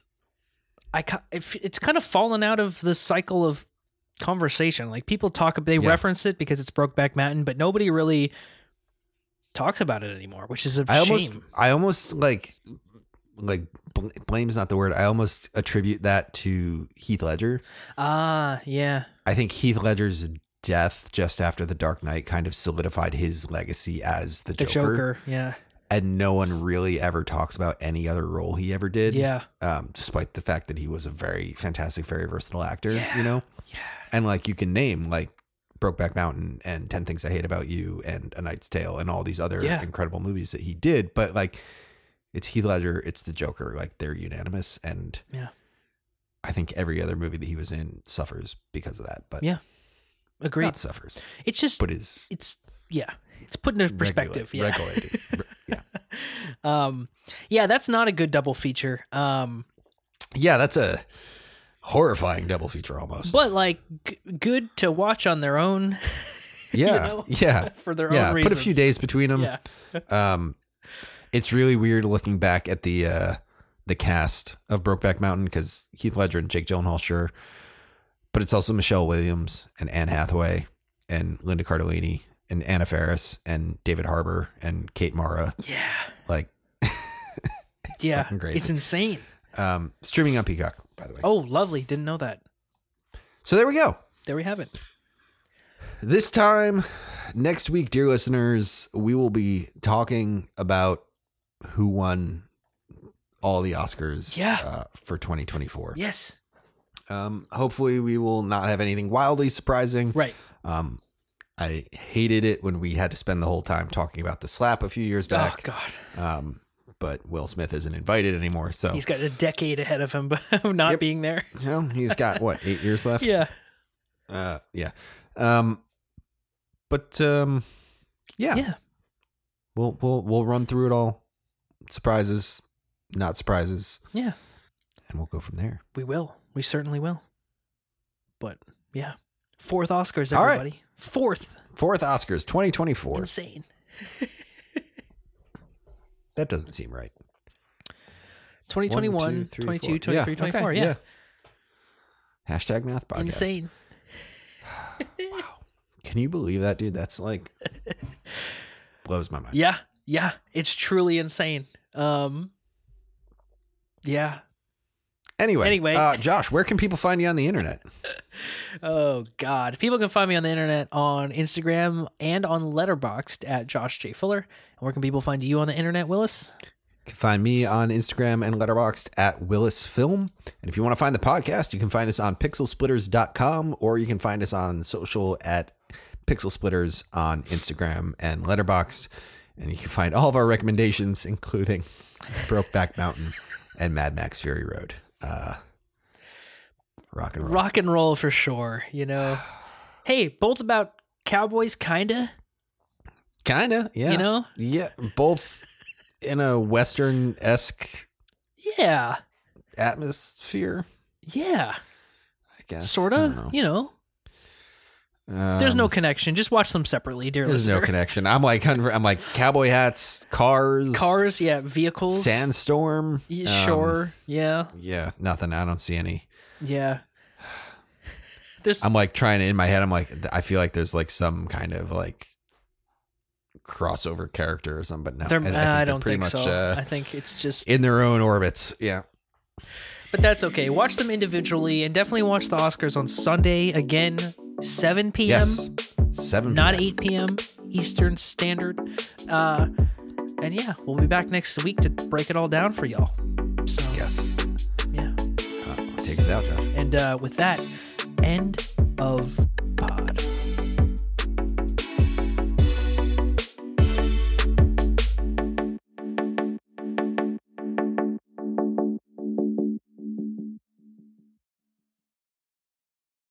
B: I ca- it's kind of fallen out of the cycle of conversation. Like people talk, they
A: Yeah.
B: reference it because it's Brokeback Mountain, but nobody really talks about it anymore, which is a
A: I
B: shame.
A: almost, I almost like, like bl- blame is not the word. I almost attribute that to Heath Ledger.
B: Ah, yeah.
A: I think Heath Ledger's death just after The Dark Knight kind of solidified his legacy as the,
B: The
A: Joker.
B: Joker, yeah.
A: And no one really ever talks about any other role he ever did.
B: Yeah.
A: Um, despite the fact that he was a very fantastic, very versatile actor,
B: Yeah.
A: you know?
B: Yeah.
A: And like you can name like Brokeback Mountain and ten Things I Hate About You and A Knight's Tale and all these other
B: Yeah.
A: incredible movies that he did. But like it's Heath Ledger, it's the Joker, like they're unanimous. And
B: Yeah.
A: I think every other movie that he was in suffers because of that. But
B: Yeah. Agreed.
A: not suffers,
B: It's just,
A: but is
B: it's, yeah. It's put into perspective.
A: regula-
B: yeah.
A: regulated. Yeah.
B: Um, yeah, that's not a good double feature. Um,
A: Yeah, that's a horrifying double feature almost.
B: but like g- good to watch on their own.
A: yeah.
B: know?
A: Yeah.
B: For their
A: yeah.
B: own
A: Put a
B: reasons.
A: few days between them.
B: Yeah.
A: Um, it's really weird looking back at the uh, the cast of Brokeback Mountain because Heath Ledger and Jake Gyllenhaal, sure, but it's also Michelle Williams and Anne Hathaway and Linda Cardellini and Anna Faris and David Harbour and Kate Mara.
B: Yeah.
A: Like,
B: Yeah.
A: fucking crazy.
B: It's insane.
A: Um, streaming on Peacock, by the way.
B: Oh, lovely. Didn't know that.
A: So there we go.
B: There we have it.
A: This time next week, dear listeners, we will be talking about who won all the Oscars
B: Yeah.
A: uh, for twenty twenty-four.
B: Yes.
A: Um, hopefully we will not have anything wildly surprising.
B: Right.
A: Um, I hated it when we had to spend the whole time talking about The Slap a few years back.
B: Oh, God.
A: Um, but Will Smith isn't invited anymore. So
B: He's got a decade ahead of him of not
A: Yep.
B: being there.
A: you know, he's got what, eight years left?
B: Yeah.
A: Uh, yeah. Um, but, um, yeah,
B: Yeah.
A: we'll, we'll, we'll run through it all. Surprises, not surprises.
B: Yeah.
A: And we'll go from there.
B: We will. We certainly will. But yeah. Fourth Oscars,
A: All right.
B: everybody. Fourth.
A: Fourth Oscars, twenty twenty-four.
B: Insane.
A: That doesn't seem right.
B: twenty twenty-one,
A: One, two, three,
B: twenty-two,
A: four.
B: twenty-three,
A: Yeah,
B: twenty-four.
A: okay,
B: Yeah.
A: Hashtag math podcast.
B: Insane.
A: Can you believe that, dude? That's like blows my mind.
B: Yeah. Yeah. It's truly insane. Um, yeah.
A: Anyway,
B: Anyway.
A: uh, Josh, where can people find you on the internet?
B: Oh God! People can find me on the internet on Instagram and on Letterboxd at Josh J Fuller. And where can people find you on the internet, Willis?
A: You can find me on Instagram and Letterboxd at Willis Film. And if you want to find the podcast, you can find us on pixel splitters dot com or you can find us on social at Pixel Splitters on Instagram and Letterboxd. And you can find all of our recommendations, including Brokeback Mountain and Mad Max Fury Road. Uh, rock and roll.
B: Rock and roll for sure, you know. Hey, both about cowboys, kinda.
A: Kinda, yeah.
B: You know?
A: Yeah, both in a Western-esque
B: Yeah.
A: atmosphere,
B: Yeah.
A: I guess.
B: Sort
A: I
B: of,
A: don't know.
B: you know.
A: Um,
B: There's no connection. Just watch them separately, dear
A: There's
B: listener.
A: no connection. I'm like, I'm like cowboy hats, cars,
B: Cars, yeah. Vehicles.
A: sandstorm.
B: Yeah,
A: um,
B: sure. Yeah.
A: Yeah, nothing. I don't see any.
B: Yeah. There's
A: I'm like trying to, in my head, I'm like, I feel like there's like some kind of like crossover character or something, but no.
B: there,
A: I, I, think
B: uh, I
A: they're
B: don't
A: pretty
B: think
A: much,
B: so.
A: Uh,
B: I think it's just
A: in their own orbits. Yeah.
B: But that's okay. Watch them individually and definitely watch the Oscars on Sunday again, seven p.m.
A: Yes. seven
B: Not
A: p.m.
B: eight p.m. Eastern Standard. Uh, and yeah, we'll be back next week to break it all down for y'all. So
A: Yes.
B: yeah.
A: Uh, take us out, Josh.
B: And uh, with that, end of